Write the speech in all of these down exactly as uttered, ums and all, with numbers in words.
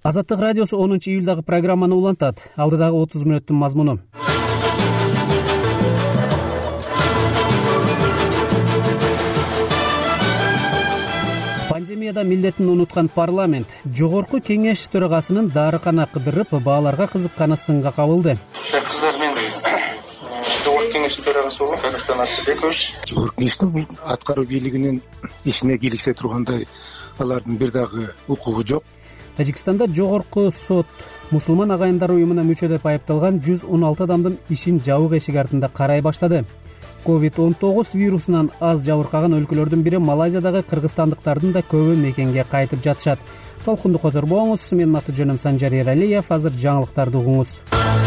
Азаттык радиосу онунчу июлдагы программаны улантат. Алдыдагы отуз мүнөттүн мазмуну. Пандемияда милдетин унуткан парламент жогорку кеңеш төрагасынын дарыкана кыдырып, бааларга кызыкканы сынга кабылды. Кыздар, мен жогорку кеңештин төрагасы болом, Кыргызстан Арсыбекович. Жогорку кеңештин бул аткаруу бийлигинин ишине кийликсе тургандай алардын бир дагы укугу жок. Тажикстанда жогорку сот мусулман агайындар уюмуна мүчө деп айыпталган жүз он алты адамдын ишин жабык эшик артында карай баштады. ковид он тогуз вирусунан аз жабыркаган өлкөлөрдүн бири Малайзиядагы кыргызстандыктардын да көбү мекенге кайтып жатышат. Толкунду которбоңуз, менин аты жөнүм Санжар Эралиев. Азыр жаңылыктарды угуңуз.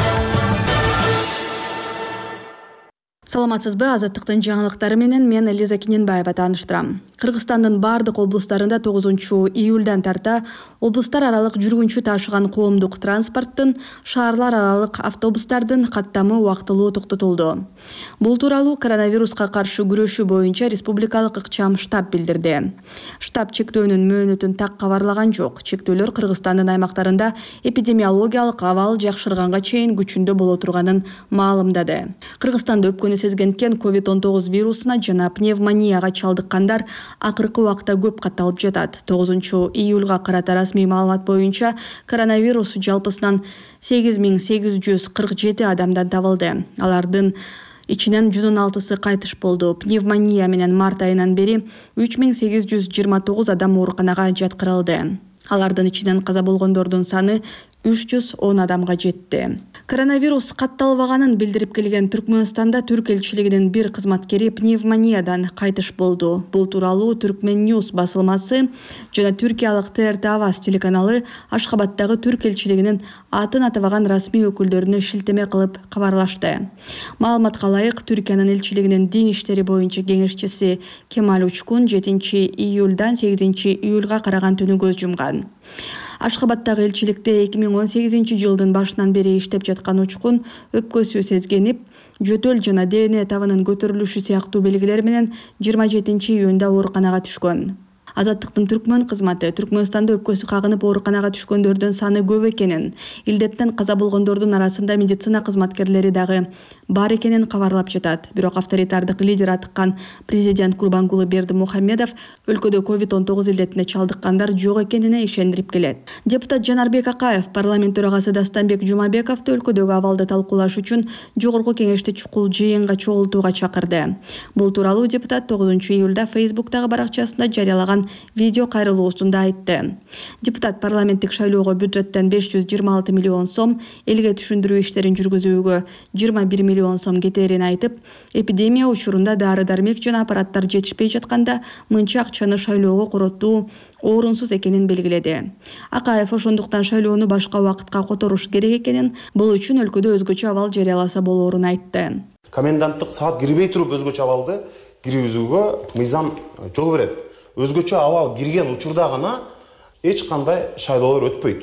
Саламатсызбы, Азаттыктын жаңылыктары менен мен Лиза Кененбаева тааныштырам. Кыргызстандын бардык облустарында тогузунчу июлдан тарта облустар аралык жүргүнчү ташыган коомдук транспорттун, шаарлар аралык автобустардын каттамы убактылуу токтотулду. Бул тууралуу коронавируска каршы күрөшүү боюнча республикалык ыкчам штаб билдирди. Штаб чектөөнүн мөөнөтүн так кабарлаган жок. Чектөөлөр Кыргызстандын аймактарында эпидемиологиялык абал жакшырганга чейин күчүндө боло турганын маалымдады. Кыргызстанда өпкөнү сезгенткен ковид он тогуз вирусуна жана пневмонияга чалдыккандар акыркы убакта көп катталып жатат. тогузунчу июлга карата расмий маалымат боюнча коронавирус жалпысынан сегиз миң сегиз жүз кырк жети адамдан табылды. Алардын ичинен жүз он алтысы кайтыш болду. Пневмония менен март айынан бери үч миң сегиз жүз жыйырма тогуз адам ооруканага жаткырылды. Алардын ичинен каза болгондордун саны үч жүз он адамга жетти. Коронавирус катталбаганын билдирип келген Түркмөнстанда Түрк элчилигинин бир кызматкери пневмониядан кайтыш болду. Бул тууралуу Түркмен Ньюс басылмасы жана түркиялык Т Р Т Аваз телеканалы Ашхабадтагы Түрк элчилигинин атын атабаган расмий өкүлдөрүнө шилтеме кылып кабарлашты. Маалыматка ылайык, Түркиянын элчилигинин дин иштери боюнча кеңешчиси Кемаль Учкун жетинчи июлдан сегизинчи июлга караган түнү көз жумган. Ашхабадтагы элчиликте эки миң он сегизинчи жылдын башынан бери иштеп жаткан Учкун өпкөсү сезгенип, жөтөл жана ДНК табынын көтөрүлүшү сыяктуу белгилер менен жыйырма жетинчи июнда ооруканага түшкөн. Азаттыктын Түркмөн кызматы Түркмөнстанда өпкөсү кагынып ооруканага түшкөндөрдүн саны көп экенин, илдеттен каза болгондордун арасында медицина кызматкерлери дагы бар экенин кабарлап жатат. Бирок авторитардык лидер атыккан президент Курбангулы Бердимухамедов өлкөдө ковид он тогуз илдетине чалдыккандар жок экенине ишендирип келет. Депутат Жанарбек Акаев парламент төрагасы Дастанбек Жумабековду өлкөдөгү абалды талкуулаш үчүн жогорку кеңешти чукул жыйынга чогултууга чакырды. Бул тууралуу депутат тогузунчу июлда Фейсбуктагы баракчасында жарыялаган видео кайрылуусунда айтты. Депутат парламенттик шайлоого бюджеттен беш жүз жыйырма алты миллион сом, элге түшүндүрүү иштерин жүргүзүүгө жыйырма бир миллион сом кетерин айтып, эпидемия учурунда дары-дармек жана аппараттар жетишпей жатканда мынча акчаны шайлоого короттуу орунсуз экенин белгиледи. Акаев ошондуктан шайлоону башка убакытка которуш керек экенин, бул үчүн өлкөдө өзгөчө абал жарыяласа болоорун айтты. Коменданттык саат кирбей туруп өзгөчө абалды киргизүүгө мыйзам жол берет. Өзгөчө абал кирген учурда гана эч кандай шайлоолор өтпөйт.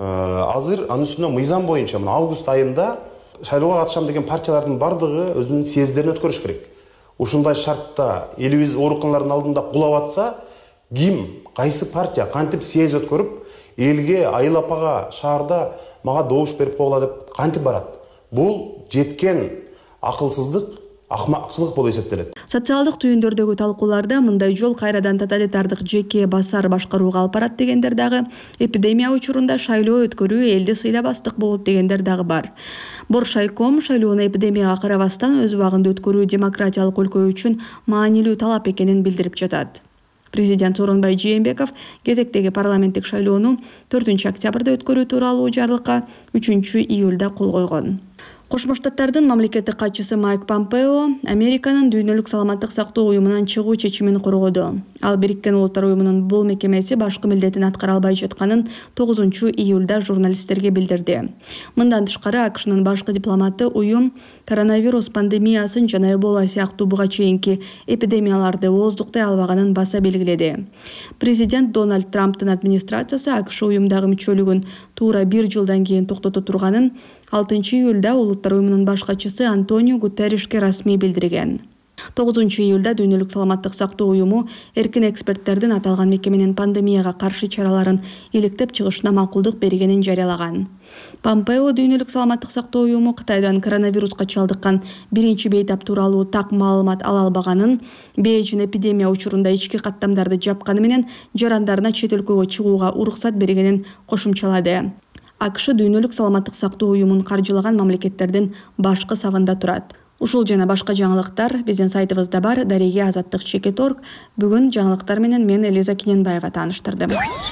Азыр анын үстүнө мыйзам боюнча мына август айында шайлоого катышам деген партиялардын бардыгы өзүнүн съезддерин өткөрүш керек. Ушундай шартта элибиз ооруканалардын алдында кулап атса, ким, кайсы партия кантип съезд өткөрүп, элге, айыл апага, шаарда мага добуш берип койгула деп кантип барат? Бул жеткен акылсыздык, акмакчылык болуп эсептелет. Социалдык түйүндөрдөгү талкууларда мындай жол кайрадан тоталитардык жеке басар башкарууга алып барат дегендер дагы, эпидемия учурунда шайлоо өткөрүү элди сыйлабастык болот дегендер дагы бар. Боршайком шайлоону эпидемияга карабастан өз убагында өткөрүү демократиялык өлкө үчүн маанилүү талап экенин билдирип жатат. Президент Сооронбай Жээнбеков кезектеги парламенттик шайлоону төртүнчү октябрда өткөрүү тууралуу жарлыкка үчүнчү июлда кол койгон. Кошмо Штаттардын мамлекеттик катчысы Майк Помпео Американын дүйнөлүк саламаттык сактоо уюмунан чыгуу чечимин коргоду. Ал Бириккен Улуттар уюмунун бул мекемеси башкы милдетин аткара албай жатканын тогузунчу июлда журналисттерге билдирди. Мындан тышкары АКШнын башкы дипломаты уюм коронавирус пандемиясын жана Эбола сыяктуу буга чейинки эпидемияларды ооздуктай албаганын баса белгиледи. Президент Дональд Трамптын администрациясы АКШ уюмдагы мүчөлүгүн туура бир жылдан кийин токтото турганын алтынчы июлда Улуттар уюмунун баш катчысы Антонио Гутерришке расмий билдирген. тогузунчу июлда Дүйнөлүк саламаттык сактоо уюму эркин эксперттердин аталган мекеменин пандемияга каршы чараларын иликтеп чыгышына макулдук бергенин жарыялаган. Помпео Дүйнөлүк саламаттык сактоо уюму Кытайдан коронавируска чалдыккан биринчи бейтап тууралуу так маалымат ала албаганын, Бейжин эпидемия учурунда ички каттамдарды жапканы менен жарандарына чет өлкөгө чыгууга уруксат бергенин кошумчалады. АКШ Дүйнөлүк саламаттык сактоо уюмун каржылаган мамлекеттердин башкы сагында турат. Ушул жана башка жаңылыктар биздин сайтыбызда бар. Дареге азаттык чекит точка орг. Бүгүн жаңылыктар менен мен Лиза Киненбаева тааныштырдым.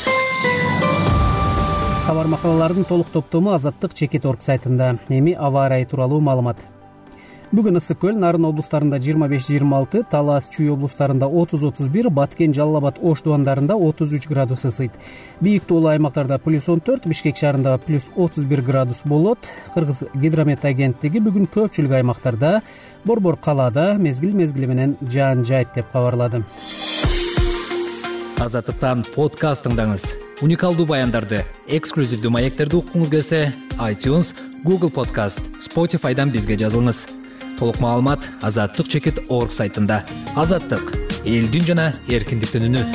Кабар макалалардын толук топтому азаттык чекит точка орг сайтында. Эми аба ырайы тууралуу маалымат. Бүгүн Ысык көл, Нарын облустарында жыйырма беш жыйырма алты, Талас, Чүй облустарында отуз отуз бир, Баткен, Жалал Абад, Ош дубандарында отуз үч градус ысыйт. Бийик тоолуу аймактарда плюс он төрт, Бишкек шаарында плюс отуз бир градус болот. Кыргыз гидромет агенттиги бүгүн көпчүлүк аймактарда борбор калаада мезгил мезгили менен жаан жайт деп кабарлады. Азаттыктан подкаст тыңдаңыз. Уникалдуу баяндарды, эксклюзивдүү маектерди уккуңуз келсе, iTunes, Google Podcast, Spotify'дан бизге жазылыңыз. Толук маалымат азаттык чекит точка орг сайтында. Азаттык — элдин жана эркиндиктин үнү.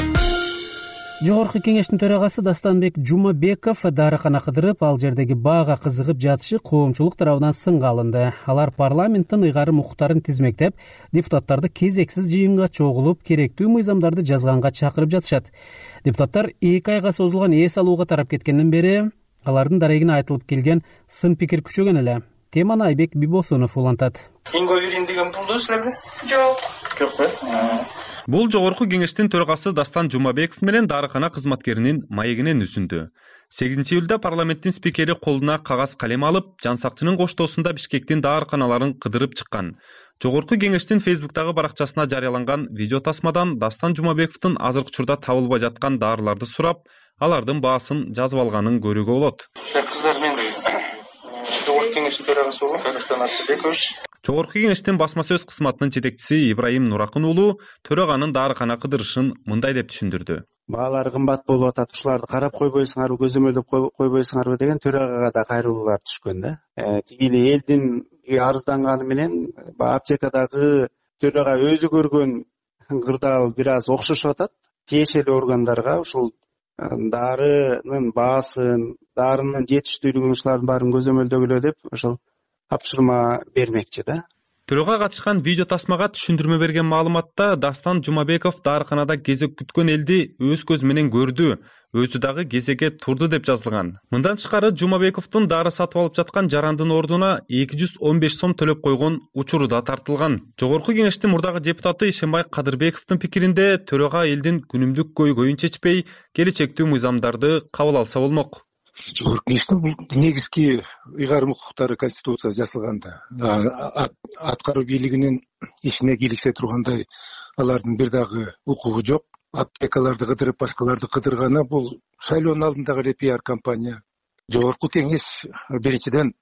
Жогорку кеңештин төрагасы Дастанбек Жумабеков дарыкана кыдырып, ал жердеги баага кызыгып жатышы коомчулук тарабынан сынга алынды. Алар парламенттин ыйгарым укуктарын тизмектеп, депутаттарды кезексиз жыйынга чогулуп, керектүү мыйзамдарды жазганга чакырып жатышат. Депутаттар эки айга созулган эс алууга тарап кеткенден бери алардын дарегине айтылып келген сын пикир күчөгөн эле. Теманы Айбек Бибосунов улантат. Инго берин деген булду силерде? Жок. Жок го. Бул жогорку кеңештин төрагасы Дастан Жумабеков менен дарыкана кызматкеринин маегинен үсүндү. сегизинчи июлда парламенттин спикери колуна кагаз калем алып, Жан Сактчынын коштоосунда Бишкектин дарыканаларын кыдырып чыккан. Жогорку кеңештин Фейсбуктагы баракчасына жарыяланган видео тасмадан Дастан Жумабековдун азыркы учурда табылбай жаткан дарыларды сурап, алардын баасын жазып алганын көрүүгө болот. Кыздар, мен жогорку кеңештин төрагасы болом, Дастан Арсыбекович. Жогорку кеңештин басма сөз кызматынын жетекчиси Ибраим Нуракын уулу төраганын дарыкана кыдырышын мындай деп түшүндүрдү. Баалар кымбат болуп атат, ушуларды карап койбойсуңарбы, көзөмөлдөп койбойсуңарбы деген төрагага да кайрылуулар түшкөн да. Тиги эле элдин арызданганы менен аптекадагы төрага өзү көргөн кырдаал бир аз окшошуп атат. Тиешелүү органдарга ушул дарынын баасын, дарынын жетиштүүлүгүн ушулардын баарын көзөмөлдөгүлө деп ошол тапшырма бермекчи да. Төрөгө катышкан видео тасмага түшүндүрмө берген маалыматта Дастан Жумабеков дарыканада кезек күткөн элди өз көзү менен көрдү, өзү дагы кезекке турду деп жазылган. Мындан тышкары Жумабековдун дары сатып алып жаткан жарандын ордуна эки жүз он беш сом төлөп койгон учуру да тартылган. Жогорку кеңештин мурдагы депутаты Ишенбай Кадырбековдун пикиринде төрага элдин күнүмдүк көйгөйүн чечпей, келечектүү мыйзамдарды кабыл алса болмок. Жогорку кеңештин бул негизги ыйгарым укуктары конституция жасалганда, аткаруу бийлигинин ишине кийликсе тургандай алардын бир дагы укугу жок. Аптекаларды кыдырып, башкаларды кыдырганы бул шайлоонун алдындагы эле пиар компания. Жогорку кеңеш биринчиден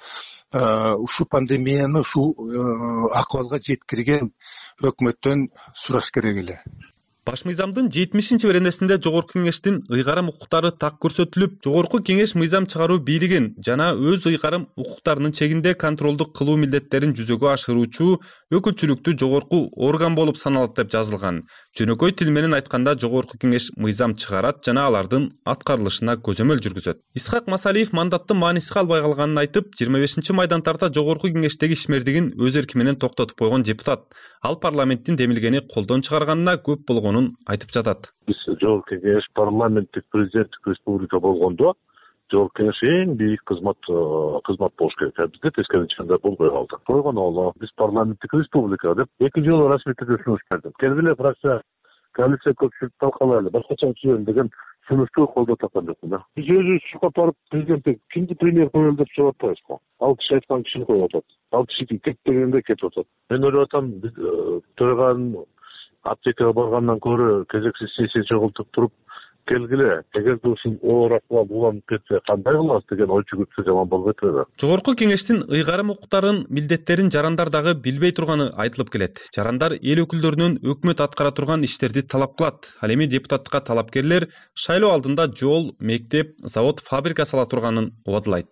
ушул пандемияны ушул акыбалга жеткирген өкмөттөн сураш керек эле. Баш мыйзамдын жетимишинчи беренесинде жогорку кеңештин ыйгарым укуктары так көрсөтүлүп, жогорку кеңеш мыйзам чыгаруу бийлигин жана өз ыйгарым укуктарынын чегинде контролдук кылуу милдеттерин жүзөгө ашыруучу өкүлчүлүктүү жогорку орган болуп саналат деп жазылган. Жөнөкөй тил менен айтканда жогорку кеңеш мыйзам чыгарат жана алардын аткарылышына көзөмөл жүргүзөт. Исхак Масалиев мандаттын мааниси калбай калганын айтып, жыйырма бешинчи майдан тарта жогорку кеңештеги ишмердигин өз эрки менен токтотуп койгон депутат. Ал парламенттин демилгени колдон чыгарганына көп болгонун айтып жатат. Биз жогорку кеңеш парламенттик президенттик республика болгондо жогорку кеңеш эң бийик кызмат кызмат болуш керек. Бизде тескерисинде болбой калды. Койгон оло биз парламенттик республика деп эки жолу расмий түрдө сунуш бердим. Келгиле фракция коалиция көпчүлүк талкалайлы, башкача түзөлүн деген сунушту колдоп аткан жокмун да. Биз өзүбүз чыккан барып президентке кимди премьер коелу деп сурап атпайбызбы? Ал киши айткан кишини коюп атат. Ал киши кет дегенде кетип атат. Мен ойлоп атам, биз төраганын аптекага баргандан көрө кезексиз сессия чогултуп туруп келгиле, эгер ушул оор акыбал уланып кетсе кандай кылабыз деген ой жүгүртсө жаман болбойт эле. Жогорку кеңештин ыйгарым укуктарын, милдеттерин жарандар дагы билбей турганы айтылып келет. Жарандар эл өкүлдөрүнөн өкмөт аткара турган иштерди талап кылат. Ал эми депутаттыкка талапкерлер шайлоо алдында жол, мектеп, завод, фабрика сала турганын убадылайт.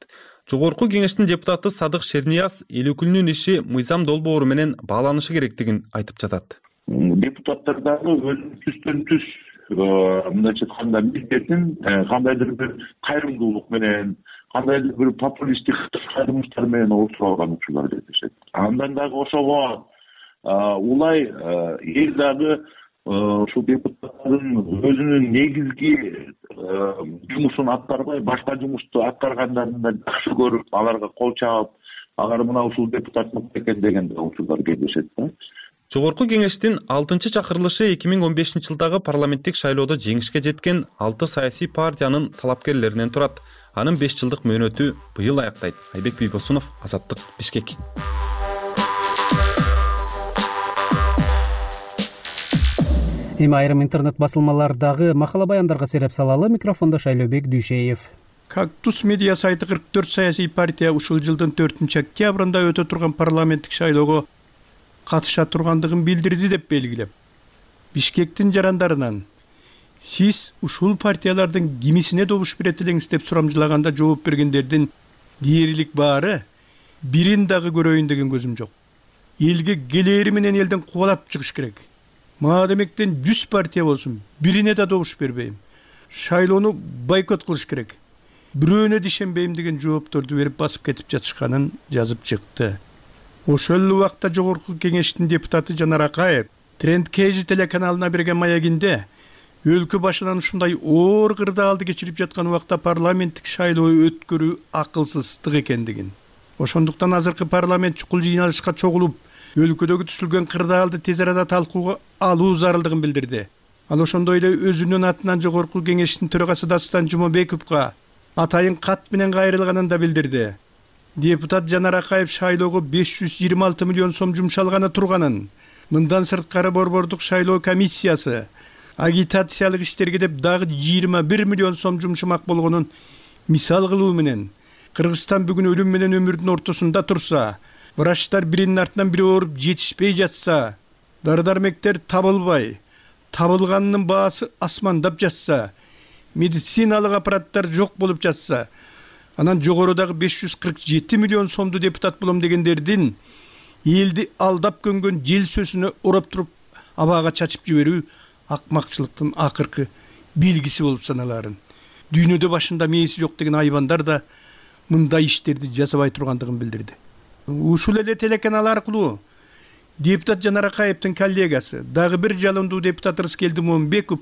Жогорку кеңештин депутаты Садык Шернияз эл өкүлүнүн иши мыйзам долбоору менен бааланышы керектигин айтып жатат. Депутаттар дагы өзүнүн түстөн түз мындайча айтканда милдетин кандайдыр бир кайрымдуулук менен, кандайдыр бир популисттик кайрымдуулуктар менен орутуп алган учурлар кездешет. Андан дагы ошого улай эл дагы ушул депутаттардын өзүнүн негизги жумушун аткарбай, башка жумушту аткаргандарын да жакшы көрүп, аларга кол чабып, алар мына ушул депутат мыкты экен деген учурлар кездешет да. Жогорку кеңештин алтынчы чакырылышы эки миң он бешинчи жылдагы парламенттик шайлоодо жеңишке жеткен алты саясий партиянын талапкерлеринен турат. Анын беш жылдык мөөнөтү быйыл аяктайт. Айбек Бийбосунов, Азаттык, Бишкек. Эми айрым интернет басылмалардагы макала баяндарга сереп салалы. Микрофондо Шайлообек Дүйшеев. Кактус медиа сайты кырк төрт саясий партия ушул жылдын төртүнчү октябрында өтө турган парламенттик шайлоого катыша тургандыгын билдирди деп белгилеп, Бишкектин жарандарынан сиз ушул партиялардын кимисине добуш берет элеңиз деп сурамжылаганда жооп бергендердин дээрлик баары бирин дагы көрөйүн деген көзүм жок. Элге келери менен элден кубалап чыгыш керек. Маадемектен жүз партия болсун, бирине да добуш бербейм. Шайлоону бойкот кылыш керек. Бирөөнө дишенбейм деген жоопторду берип басып кетип жатышканын жазып чыкты. Ошол убакта жогорку кеңештин депутаты Жанар Акаев Тренд Кж телеканалына берген маягинде өлкө башынан ушундай оор кырдаалды кечирип жаткан убакта парламенттик шайлоо өткөрүү акылсыздык экендигин, ошондуктан азыркы парламент чукул жыйналышка чогулуп өлкөдөгү түзүлгөн кырдаалды тез арада талкууга алуу зарылдыгын билдирди. Ал ошондой эле өзүнүн атынан жогорку кеңештин төрагасы Дастан Жумабековго атайын кат менен кайрылганын да билдирди. Депутат Жанар Акаев шайлоого беш жүз жыйырма алты миллион сом жумшалганы турганын, мындан сырткары борбордук шайлоо комиссиясы агитациялык иштерге деп дагы жыйырма бир миллион сом жумшамак болгонун мисал кылуу менен, Кыргызстан бүгүн өлүм менен өмүрдүн ортосунда турса, врачтар биринин артынан бири ооруп жетишпей жатса, дары-дармектер табылбай, табылганынын баасы асмандап жатса, медициналык аппараттар жок болуп жатса, анан жогорудагы беш жүз кырк жети миллион сомду депутат болом дегендердин элди алдап көнгөн жел сөзүнө ороп туруп абага чачып жиберүү акмакчылыктын акыркы белгиси болуп саналарын. Дүйнөдө башында мээси жок деген айбандар да мындай иштерди жасабай тургандыгын билдирди. Ушул эле телеканал аркылуу депутат Жанар Акаевдин коллегасы, дагы бир жалындуу депутат Рыскелди Момбеков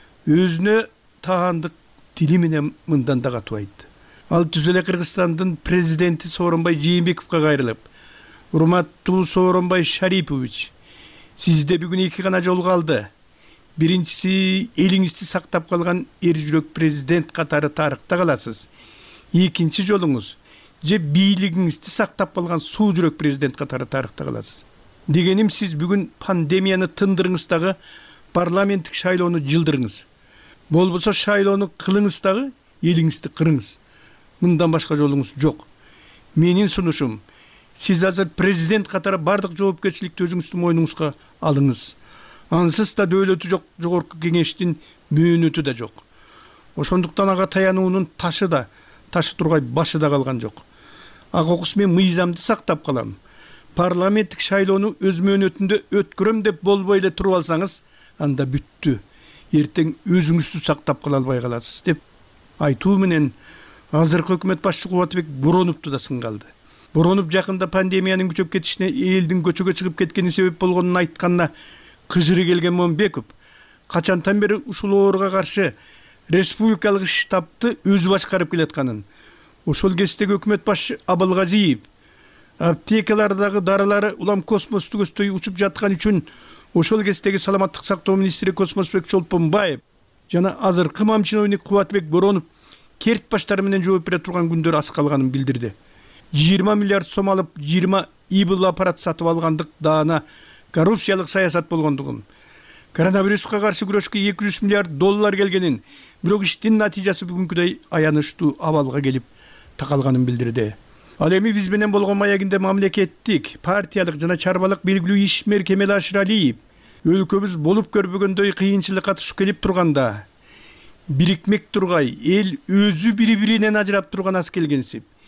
өзүнө тагандык тили менен мындан да катуу айтты. Ал түз эле Кыргызстандын президенти Сооронбай Жээнбековго кайрылып, урматтуу Сооронбай Шарипович, сизде бүгүн эки гана жол калды. Биринчиси элиңизди сактап калган эр жүрөк президент катары тарыхта каласыз. Экинчи жолуңуз же бийлигиңизди сактап калган суу жүрөк президент катары тарыхта каласыз. Дегеним, сиз бүгүн пандемияны тындырыңыз дагы, парламенттик шайлоону жылдырыңыз. Болбосо шайлоону кылыңыз дагы, элиңизди кырыңыз. Мындан башка жолуңуз жок. Менин сунушум, сиз азыр президент катары бардык жоопкерчиликти өзүңүздүн мойнуңузга алыңыз. Ансыз да дөөлөтү жок, жогорку кеңештин мөөнөтү да жок. Ошондуктан ага таянуунун ташы да, ташы тургай башы да калган жок. Ага окус мен мыйзамды сактап калам. Парламенттик шайлоону өз мөөнөтүндө өткөрөм деп болбой эле туруп алсаңыз, анда бүттү. Эртең өзүңүздү сактап кала албай каласыз деп айтуу менен азыркы өкмөт башчы Кубатбек Бороновду да сынгалды. Боронов жакында пандемиянын күчөп кетишине элдин көчөгө чыгып кеткени себеп болгонун айтканына кыжыры келген Момбеков качантан бери ушул ооруга каршы республикалык штабты өзү башкарып келатканын, ошол кездеги өкмөт башчы Абылгазиев аптекалардагы дарылары улам космосту көздөй учуп жаткан үчүн ошол кездеги саламаттык сактоо министри Космосбек Чолпонбаев жана азыркы мамчиновник Кубатбек Боронов керт баштары менен жооп бере турган күндөр аз калганын билдирди. жыйырма миллиард сом алып, жыйырма ИБЛ аппарат сатып алгандык даана коррупциялык саясат болгондугун, коронавируска каршы күрөшкө эки жүз миллиард доллар келгенин, бирок иштин натыйжасы бүгүнкүдөй аянычтуу абалга келип такалганын билдирди. Ал эми биз менен болгон маягинде мамлекеттик, партиялык жана чарбалык белгилүү ишмер Кемел Ашыралиев өлкөбүз болуп көрбөгөндөй кыйынчылыкка туш келип турганда, бирикмек тургай эл өзү бири-биринен ажырап турган аз келгенсип,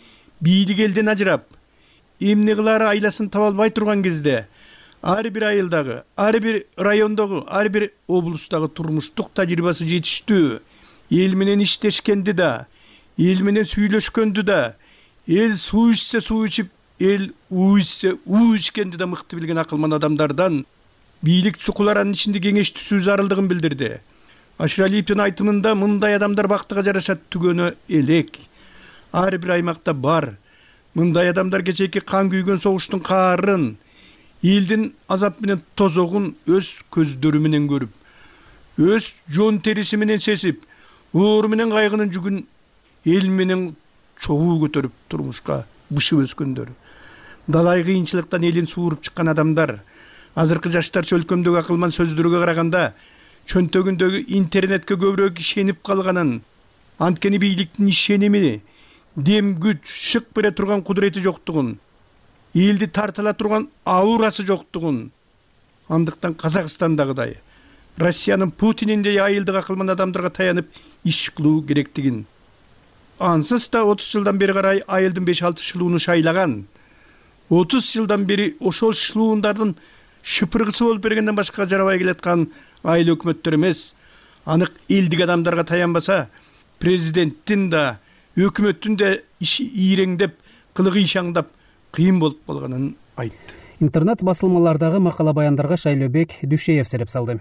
бийлик элден ажырап, эмне кылары айласын таба албай турган кезде ар бир айылдагы, ар бир райондогу, ар бир облустагы турмуштук тажрыйбасы жетиштүү эл менен иштешкенди да, эл менен сүйлөшкөндү да, эл суу ичсе суу ичип, эл уу ичсе уу ичкенди да мыкты билген акылман адамдардан бийлик чукуларанын ичинде кеңештүү зарылдыгын билдирди. Ашыралиевдин айтымында мындай адамдар бактыга жараша түгөнү элек. Ар бир аймакта бар. Мындай адамдар кечээки кан күйгөн согуштун каарын, элдин азап менен тозогун өз көздөрү менен көрүп, өз жон териси менен сесип, оору менен кайгынын жүгүн эл менен чогуу көтөрүп турмушка бышып өскөндөр. Далай кыйынчылыктан элин сууруп чыккан адамдар. Азыркы жаштар чөлкөмдөгү акылман сөздөргө караганда чөнтөгүндөгү интернетке көбүрөөк ишенип калганын, анткени бийликтин ишеними, дем күч, шык бере турган кудурети жоктугун, элди тартыла турган аурасы жоктугун, андыктан Казакстандагыдай Россиянын Путининдей айылдык акылман адамдарга таянып иш кылуу керектигин, ансыз да отуз жылдан бери карай айылдын беш алты шылууну шайлаган, отуз жылдан бери ошол шылуундардын шыпыргысы болуп бергенден башка жарабай келаткан айыл өкмөттөр эмес, анык элдик адамдарга таянбаса, президенттин да, өкмөттүн да иши ийреңдеп, кылыгы ишаңдап, кыйын болуп калганын айтты. Интернет басылмалардагы макала баяндарга Шайлөбек Дүшеев сереп салды.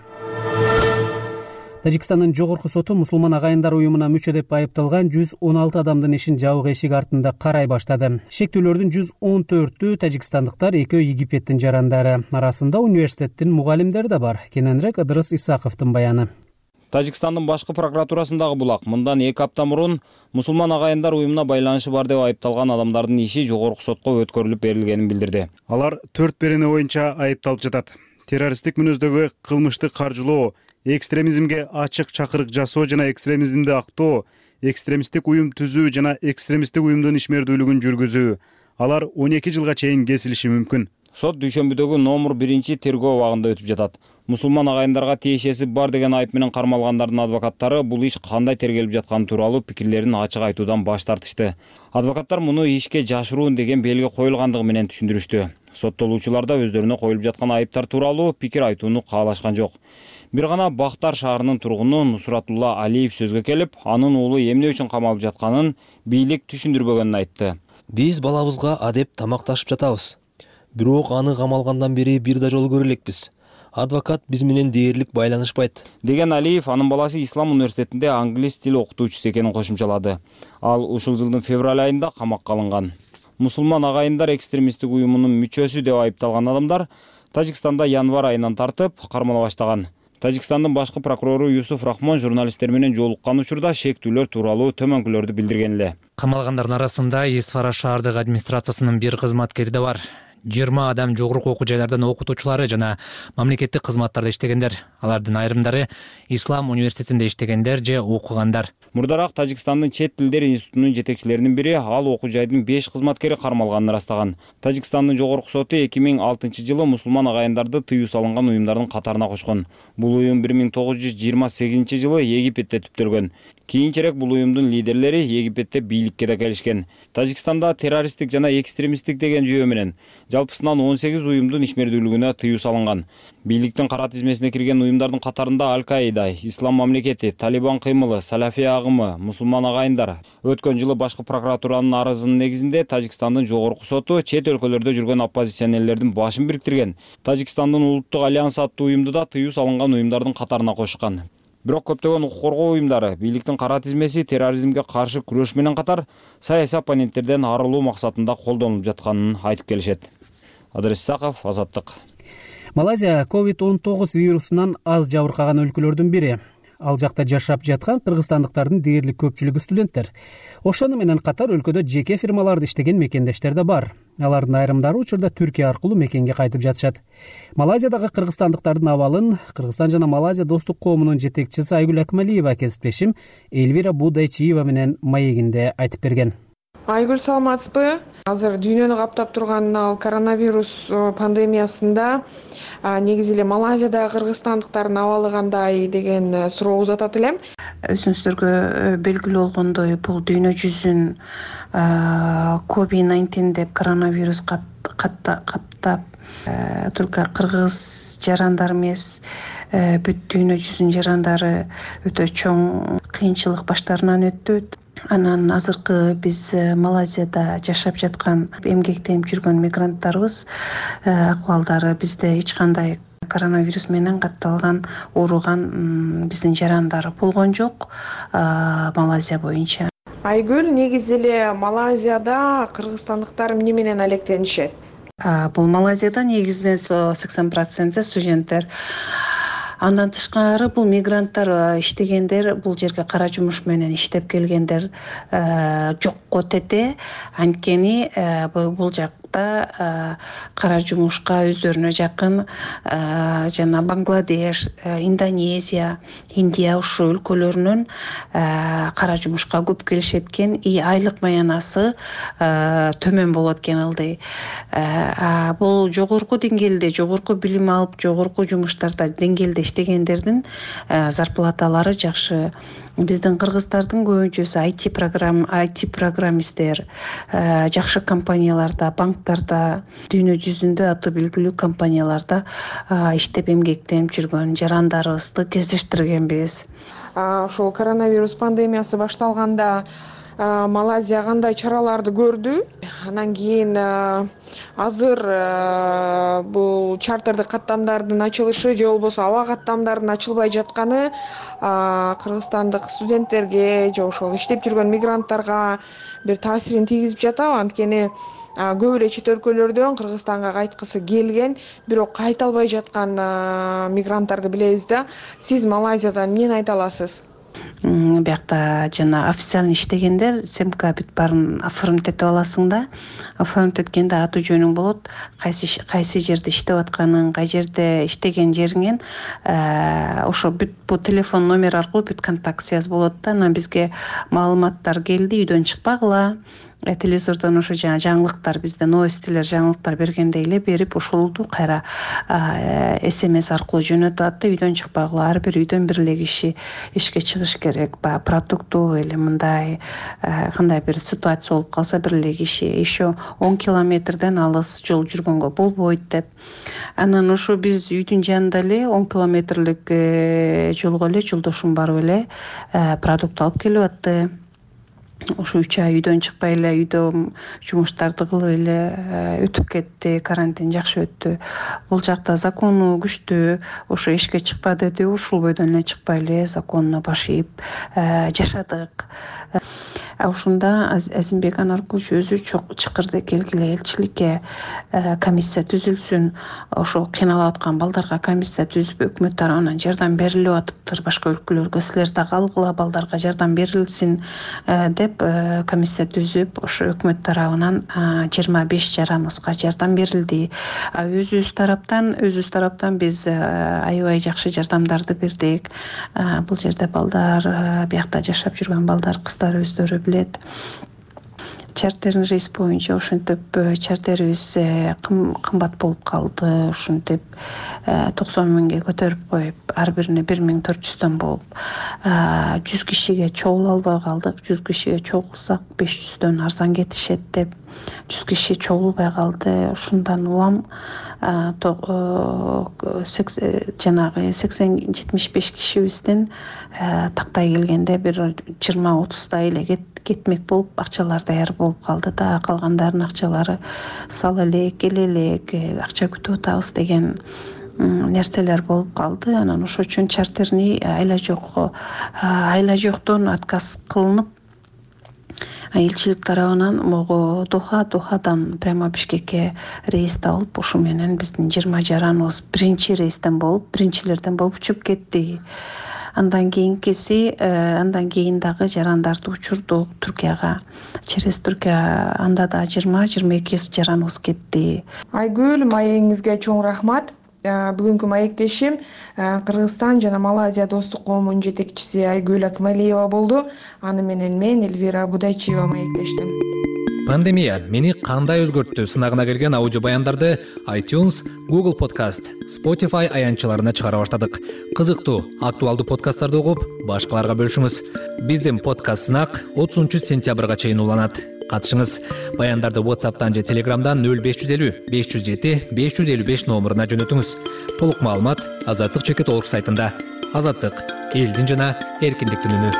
Тажикстандын жогорку соту мусулман агайындар уюмуна мүчө деп айыпталган жүз он алты адамдын ишин жабык эшик артында карай баштады. Шектүүлөрдүн жүз он төртү тажикстандыктар, экөө Египеттин жарандары. Арасында университеттин мугалимдери да бар. Кененирээк Ыдырыс Исаковдун баяны. Тажикстандын башкы прокуратурасындагы булак мындан эки апта мурун мусулман агайындар уюмуна байланышы бар деп айыпталган адамдардын иши жогорку сотко өткөрүлүп берилгенин билдирди. Алар төрт берене боюнча айыпталып жатат. Террористтик мүнөздөгү кылмыштык каржылоо, экстремизмге ачык чакырык жасоо жана экстремизмди актоо, экстремисттик уюм түзүү жана экстремисттик уюмдун ишмердүүлүгүн жүргүзүү. Алар он эки жылга чейин кесилиши мүмкүн. Сот дүйшөмбүдөгү номер биринчи тергөө абагында өтүп жатат. Мусулман агайындарга тиешеси бар деген айып менен кармалгандардын адвокаттары бул иш кандай тергелип жатканы тууралуу пикирлерин ачык айтуудан баш тартышты. Адвокаттар муну ишке жашыруун деген белги коюлгандыгы менен түшүндүрүштү. Соттолуучулар да өздөрүнө коюлуп жаткан айыптар тууралуу пикир айтууну каалашкан жок. Бир гана Бактар шаарынын тургуну Нусратулла Алиев сөзгө келип, анын уулу эмне үчүн камалып жатканын бийлик түшүндүрбөгөнүн айтты. Биз балабызга адеп тамакташып жатабыз. Бирок аны камалгандан бери бир да жолу көрө элекпиз. Адвокат биз менен дээрлик байланышпайт деген Алиев анын баласы Ислам университетинде англис тили окутуучусу экенин кошумчалады. Ал ушул жылдын февраль айында камакка алынган. Мусулман агайындар экстремисттик уюмунун мүчөсү деп айыпталган адамдар Тажикстанда январь айынан тартып кармала баштаган. Тажикстандын башкы прокурору Юсуф Рахмон журналисттер менен жолуккан учурда шектүүлөр тууралуу төмөнкүлөрдү билдирген эле. Камалгандардын арасында Исфара шаардык администрациясынын бир кызматкери да бар. жыйырма адам жогорку окуу жайлардан окутуучулары жана мамлекеттик кызматтарда иштегендер. Алардын айрымдары Ислам университетинде иштегендер же окугандар. Мурдараак Тажикстандын чет тилдер институтунун жетекчилеринин бири ал окуу жайдын беш кызматкери кармалганын ырастаган. Тажикстандын жогорку соту эки миң алтынчы жылы мусулман агайындарды тыюу салынган уюмдардын катарына кошкон. Бул уюм бир миң тогуз жүз жыйырма сегизинчи жылы Египетте түптөлгөн. Кийинчерээк бул уюмдун лидерлери Египетте бийликке да келишкен. Тажикстанда террористтик жана экстремисттик деген жүйө менен жалпысынан он сегиз уюмдун ишмердүүлүгүнө тыюу салынган. Бийликтин кара тизмесине кирген уюмдардын катарында Аль-Каида, Ислам мамлекети, Талибан кыймылы, Салафия агымы, мусулман агайындар. Өткөн жылы башкы прокуратуранын арызынын негизинде Тажикстандын жогорку соту чет өлкөлөрдө жүргөн оппозиционерлердин башын бириктирген Тажикстандын улуттук альянсы аттуу уюмду да тыюу салынган уюмдардын катарына кошкан. Бирок көптөгөн укук коргоо уюмдары бийликтин кара тизмеси терроризмге каршы күрөш менен катар саясий оппоненттерден арылуу максатында колдонулуп жатканын айтып келишет. Ыдырыс Исаков, Азаттык. Малайзия ковид он тогуз вирусунан аз жабыркаган өлкөлөрдүн бири. Ал жакта жашап жаткан кыргызстандыктардын дээрлик көпчүлүгү студенттер. Ошону менен катар өлкөдө жеке фирмаларда иштеген мекендештер да бар. Алардын айрымдары учурда Түркия аркылуу мекенге кайтып жатышат. Малайзиядагы кыргызстандыктардын абалын Кыргызстан жана Малайзия достук коомунун жетекчиси Айгүл Акмалиева кесиптешим Эльвира Будайчиева менен маегинде айтып берген. Айгүл, саламатсызбы? Азыр дүйнөнү каптап турган ал коронавирус пандемиясында негизи эле Малайзиядагы кыргызстандыктардын абалы кандай деген суроо узатат элем. өзүңүздөргө белгилүү болгондой бул дүйнө жүзүн ковид девятнадцать деп коронавирус каптап только кыргыз жарандар эмес бүт дүйнө жүзүнүн жарандары өтө чоң кыйынчылык баштарынан өттү. Анан азыркы биз Малайзияда жашап жаткан эмгектенип жүргөн мигранттарыбыз акыбалдары бизде эч кандай коронавирус менен катталган ооруган биздин жарандар болгон жок Малайзия боюнча. Айгүл, негизи эле Малайзияда кыргызстандыктар эмне менен алектенишет? Бул Малайзияда негизинен сексен процент студенттер. Андан тышкары бул мигранттар иштегендер, бул жерге кара жумуш менен иштеп келгендер жокко тете. Анткени бул жакта кара жумушка өздөрүнө жакын жана Бангладеш, Индонезия, Индия ушул өлкөлөрүнөн кара жумушка көп келишет экен. И айлык маянасы төмөн болот экен ылдый. Бул жогорку деңгээлде, жогорку билим алып, жогорку жумуштарда деңгээлде иштегендердин зарплаталары жакшы. Биздин кыргыздардын көбүнчөсү ай ти программ, ай ти программисттер, жакшы компанияларда, банктарда, дүйнө жүзүндө аты белгилүү компанияларда иштеп эмгектенип жүргөн жарандарыбызды кездештиргенбиз. Ошол коронавирус пандемиясы башталганда Малайзия кандай чараларды көрдү? Анан кийин азыр бул чартердик каттамдардын ачылышы же болбосо аба каттамдардын ачылбай жатканы кыргызстандык студенттерге же ошол иштеп жүргөн мигранттарга бир таасирин тийгизип жатабы? Анткени көп эле чет өлкөлөрдөн Кыргызстанга кайткысы келген, бирок кайта албай жаткан мигранттарды билебиз да. Сиз Малайзиядан эмнени айта аласыз? Биякта жана официально иштегендер семка бүт баарын оформить этип аласың да. Оформить эткенде аты жөнүң болот, кайсы кайсы жерде иштеп атканың, кай жерде иштеген жериңен ошо бүт бул телефон номер аркылуу бүт контакт связь болот да. Анан бизге маалыматтар келди, үйдөн чыкпагыла. Телевизордон ошо жана жаңылыктар, бизде новостилер, жаңылыктар бергендей эле берип ушулду кайра смс аркылуу жөнөтүп атты. Үйдөн чыкпагыла, ар бир үйдөн бир эле киши ишке чыгыш керек. Баягы продукту или мындай кандай бир ситуация болуп калса бир эле киши еще он километрден алыс жол жүргөнгө болбойт деп. Анан ошо биз үйдүн жанында эле он километрлик жолго эле жолдошум барып эле продукт алып келип атты. Ошо үч ай үйдөн чыкпай эле, үйдө жумуштарды кылып эле өтүп кетти, карантин жакшы өттү. Бул жакта закону күчтүү, ошо эшикке чыкпа деди, ушул бойдон эле чыкпай эле законуна баш ийип жашадык. Ушунда Азимбек Анаркулович өзү чакырды, келгиле элчиликке комиссия түзүлсүн, ошо кыйналып аткан балдарга комиссия түзүп өкмөт тарабынан жардам берилип атыптыр, башка өлкөлөргө силер дагы алгыла, балдарга жардам берилсин деп комиссия түзүп, ошо өкмөт тарабынан жыйырма беш жараныбызга жардам берилди. Өзүбүз тараптан, өзүбүз тараптан биз аябай жакшы жардамдарды бердик. Бул жерде балдар, биякта жашап жүргөн балдар, кыздар өздөрү билет. Чартерин рейс боюнча ошентип чартерибиз кымбат болуп калды. Ошентип токсон миңге көтөрүп коюп, ар бирине бир миң төрт жүздөн болуп, жүз кишиге чогула албай калдык. жүз кишиге чогулсак беш жүздөн арзан кетишет деп жүз киши чогулбай калды. Ушундан улам жанагы сексен жетимиш беш кишибиздин тактай келгенде бир жыйырма отуздай эле кетмек болуп, акчалар даяр болуп калды да. Калгандарынын акчалары сала элек, келе элек, акча күтүп атабыз деген нерселер болуп калды. Анан ошол үчүн чартерни айла жок, айла жоктон отказ кылынып, элчилик тарабынан могу Доха, Дохадан прямо Бишкекке рейс табылып, ушу менен биздин жыйырма жараныбыз биринчи рейстен болуп, биринчилерден болуп учуп кетти. Андан кийинкиси, андан кийин дагы жарандарды учурдук Түркияга. Через Түркия анда да жыйырма жыйырма эки жараныбыз кетти. Айгүл, маегиңизге чоң рахмат. Бүгүнкү маектешим Кыргызстан жана Малайзия достук коомунун жетекчиси Айгүл Акмалиева болду. Аны менен мен Эльвира Будайчиева маектештим. Пандемия мени кандай өзгөрттү сынагына келген аудио баяндарды iTunes, Google Podcast, Spotify аянтчаларына чыгара баштадык. Кызыктуу, актуалдуу подкасттарды угуп, башкаларга бөлүшүңүз. Биздин подкаст сынак отузунчу сентябрга чейин уланат. Катышыңыз. Баяндарды WhatsApp'тан же Telegram'дан нөл беш жүз элүү беш жүз жети беш жүз элүү беш номуруна жөнөтүңүз. Толук маалымат азаттык чекит точка орг сайтында. Азаттык, элдин жана эркиндиктин үнү.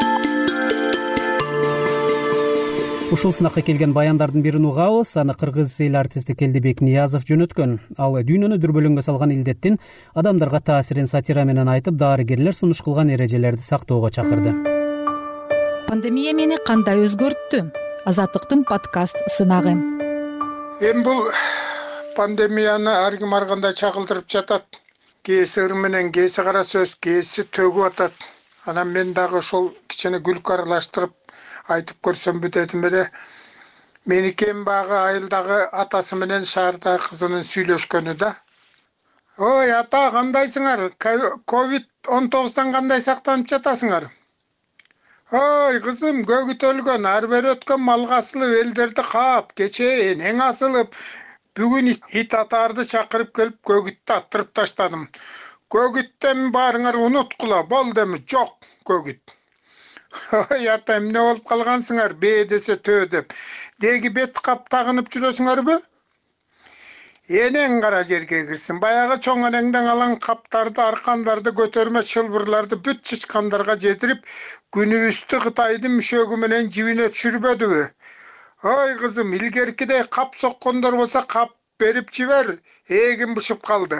Ушул сынакка келген баяндардын бирин угабыз. Аны кыргыз эл артисти Келдибек Ниязов жөнөткөн. Ал дүйнөнү дүрбөлөңгө салган илдеттин адамдарга таасирин сатира менен айтып, дарыгерлер сунуш кылган эрежелерди сактоого чакырды. Пандемия мени кандай өзгөрттү? Азаттыктын подкаст сынагы. Эми бул пандемияны ар ким ар кандай чагылдырып жатат. Кээси ыр менен, кээси кара сөз, кээси төгүп атат. Анан мен дагы ошол кичине күлкү аралаштырып айтып көрсөмбү дедим эле. Меникем багы айылдагы атасы менен шаардагы кызынын сүйлөшкөнү да. Ой, ата, кандайсыңар? ковид он тогуздан кандай сактанып жатасыңар? Ой, кызым, көгүт өлгөн, ар бери өткөн малга асылып, элдерди каап, кечээ энең асылып, бүгүн ит атарды чакырып келип көгүттү аттырып таштадым. Көгүттен баарыңар унуткула, болду эми жок көгүт. Ой, ата, эмне болуп калгансыңар? Бээ десе төө деп. Деги бет кап тагынып жүрөсүңөрбү? Энең кара жерге кирсин. Баягы чоң энеңден алган каптарды, аркандарды, көтөрмө чылбырларды бүт чычкандарга жетирип, күнүбүздү Кытайдын мүшөгү менен жибине түшүрбөдүбү? Ой, кызым, илгеркидей кап соккондор болсо кап берип жибер. Эгим бышып калды.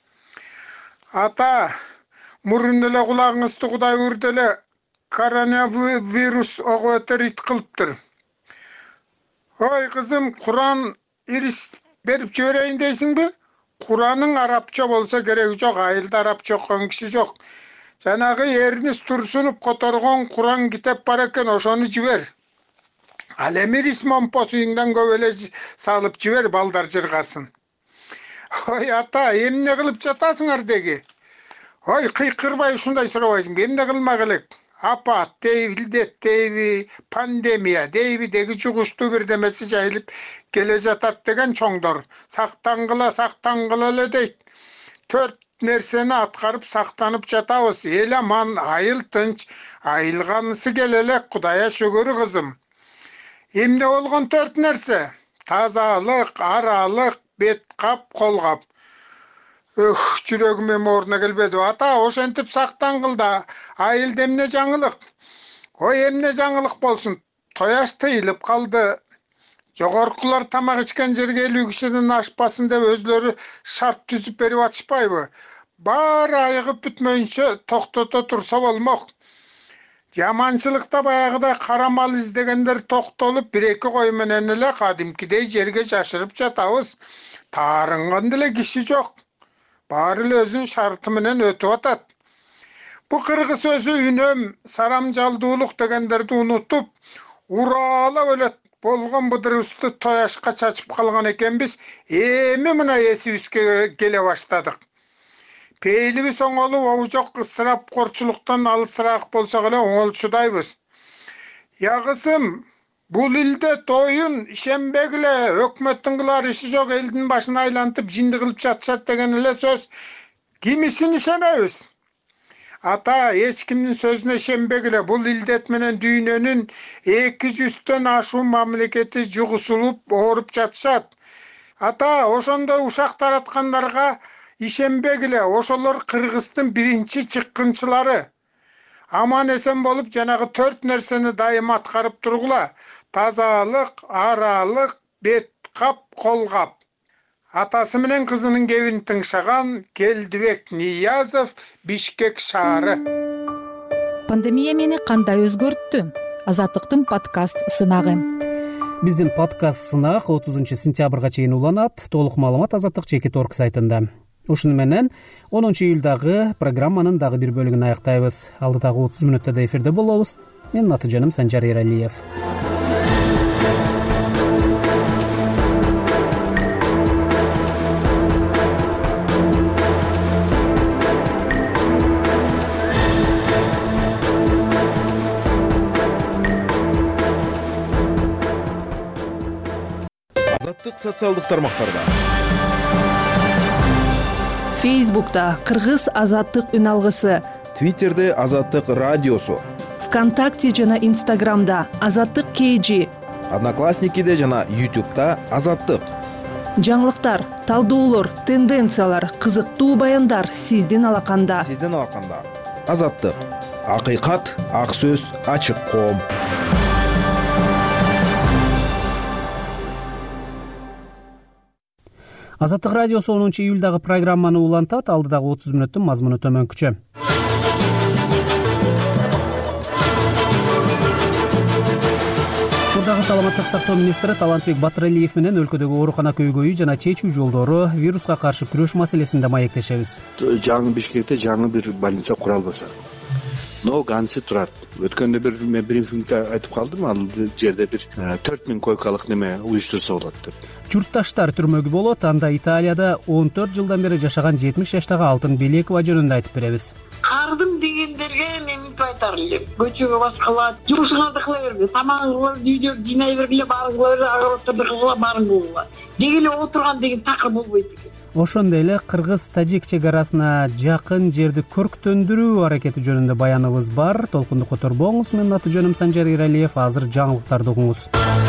Ата, мурун эле кулагыңызды Кудай урду эле коронавирус ого өтөр ит кылыптыр. Ой, кызым, Куран ирис берип жиберейин дейсиңби? Куранның арабча болсо кереги жок, айылда арабча окуган киши жок. Жанагы Эрнис Турсунов которгон Куран китеп бар экен, ошону жибер. Ал эми ирис момпосуңдан көп эле салып жибер, балдар жыргасын. Ой, ата, эмне кылып жатасыңар деги? Ой, кыйкырбай ушундай сурабайсың, эмне кылмак элек? Апат дейби, илдет дейби, пандемия дейби деги жугуштуу бирдемеси жайылып келе жатат деген чоңдор. Сактангыла, сактангыла эле дейт. Төрт нерсени аткарып сактанып жатабыз. Эл аман, айыл тынч, айылганысы келе элек, Кудайга шүгүр кызым. Эмне болгон төрт нерсе? Тазалык, аралык, бет кап, кол кап. Өх, жүрөгүм эми ордуна келбеди. Ата, ошентип сактангыл да. Айылда эмне жаңылык? Ой, эмне жаңылык болсун? Тояш тыйылып калды. Жогоркулар тамак ичкен жерге элүү кишиден ашпасын деп өзлөрү шарт түзүп берип атышпайбы? Баары айыгып бүтмөйүнчө токтото турса болмок. Жаманчылыкта баягыдай кара мал издегендер токтолуп, бир-эки кой менен эле кадимкидей жерге жашырып жатабыз. Таарынган деле киши жок. Баары эле өзүнүн шарты менен өтүп атат. Бу кыргыз өзү үнөм, сарамжалдуулук дегендерди унутуп, уралап эле болгон быдырыбызды тояшка чачып калган экенбиз. Эми мына эсибизге келе баштадык. Пейлибиз оңолуп, обужок ысырап корчулуктан алысыраак болсок эле оңолчудайбыз. Я кызым, бул илдет оюн, ишенбегиле, өкмөттүн кылар иши жок, элдин башын айлантып жинди кылып жатышат деген эле сөз. Кимисин ишенебиз? Ата, эч кимдин сөзүнө ишенбегиле, бул илдет менен дүйнөнүн эки жүздөн ашуун мамлекети жугусулуп, ооруп жатышат. Ата, ошондой ушак тараткандарга ишенбегиле, ошолор Кыргыздын биринчи чыккынчылары. Аман эсен болуп, жанагы төрт нерсени дайым аткарып тургула. Тазалык, аралык, бет кап, кол кап. Атасы менен кызынын кебин тыңшаган Келдибек Ниязов, Бишкек шаары. Пандемия мени кандай өзгөрттү? Азаттыктын подкаст сынагы. Биздин подкаст сынак отузунчу сентябрга чейин уланат. Толук маалымат азаттык чекит точка орг сайтында. Ушуну менен онунчу июлдагы программанын дагы бир бөлүгүн аяктайбыз. Алдыдагы отуз мүнөттө эфирде болобуз. Менин аты жаным Санжар Эралиев. Азаттык социалдык тармактарда. Фейсбукта Кыргыз азаттык үн алгысы, Твиттерде Азаттык радиосу, ВКонтакте жана Инстаграмда Азаттык кейжи, Одноклассникиде жана Ютубта Азаттык. Жаңылыктар, талдоолор, тенденциялар, кызыктуу баяндар сиздин алаканда. Сиздин алаканда. Азаттык. Акыйкат, ак сөз, ачык коом. Азаттык радиосу онунчу июлдагы программаны улантат. Алдыдагы отуз мүнөттүн мазмуну төмөнкүчө. Мурдагы саламаттык сактоо министри Талантбек Батыралиев менен өлкөдөгү оорукана көйгөйү жана чечүү жолдору, вируска каршы күрөш маселесинде маектешебиз. Жаңы Бишкекте жаңы бир больница куралбаса. Но гансы турат. Өткөндө бир мен брифингде айтып калдым, ал жерде бир төрт миң койкалык неме уюштурса болот деп. Журтташтар түрмөгү болот. Анда Италияда он төрт жылдан бери жашаган жетимиш жаштагы Алтын Белекова жөнүндө айтып беребиз. Кардым дегендерге мен мынтип айтар элем. Көчөгө баскыла, жумушуңарды кыла бербе, тамагыңды үйдө жыйнай бергиле, барыңла, агороттарды кылгыла, барыңла. Дегеле отурган деген такыр болбойт экен. Ошондой эле Кыргыз-Тажик чек арасына жакын жерди көрктөндүрүү аракети жөнүндө баяныбыз бар. Толкунду которбоңуз. Менин аты жөнүм Санжар Иралиев. Азыр жаңылыктарды угуңуз.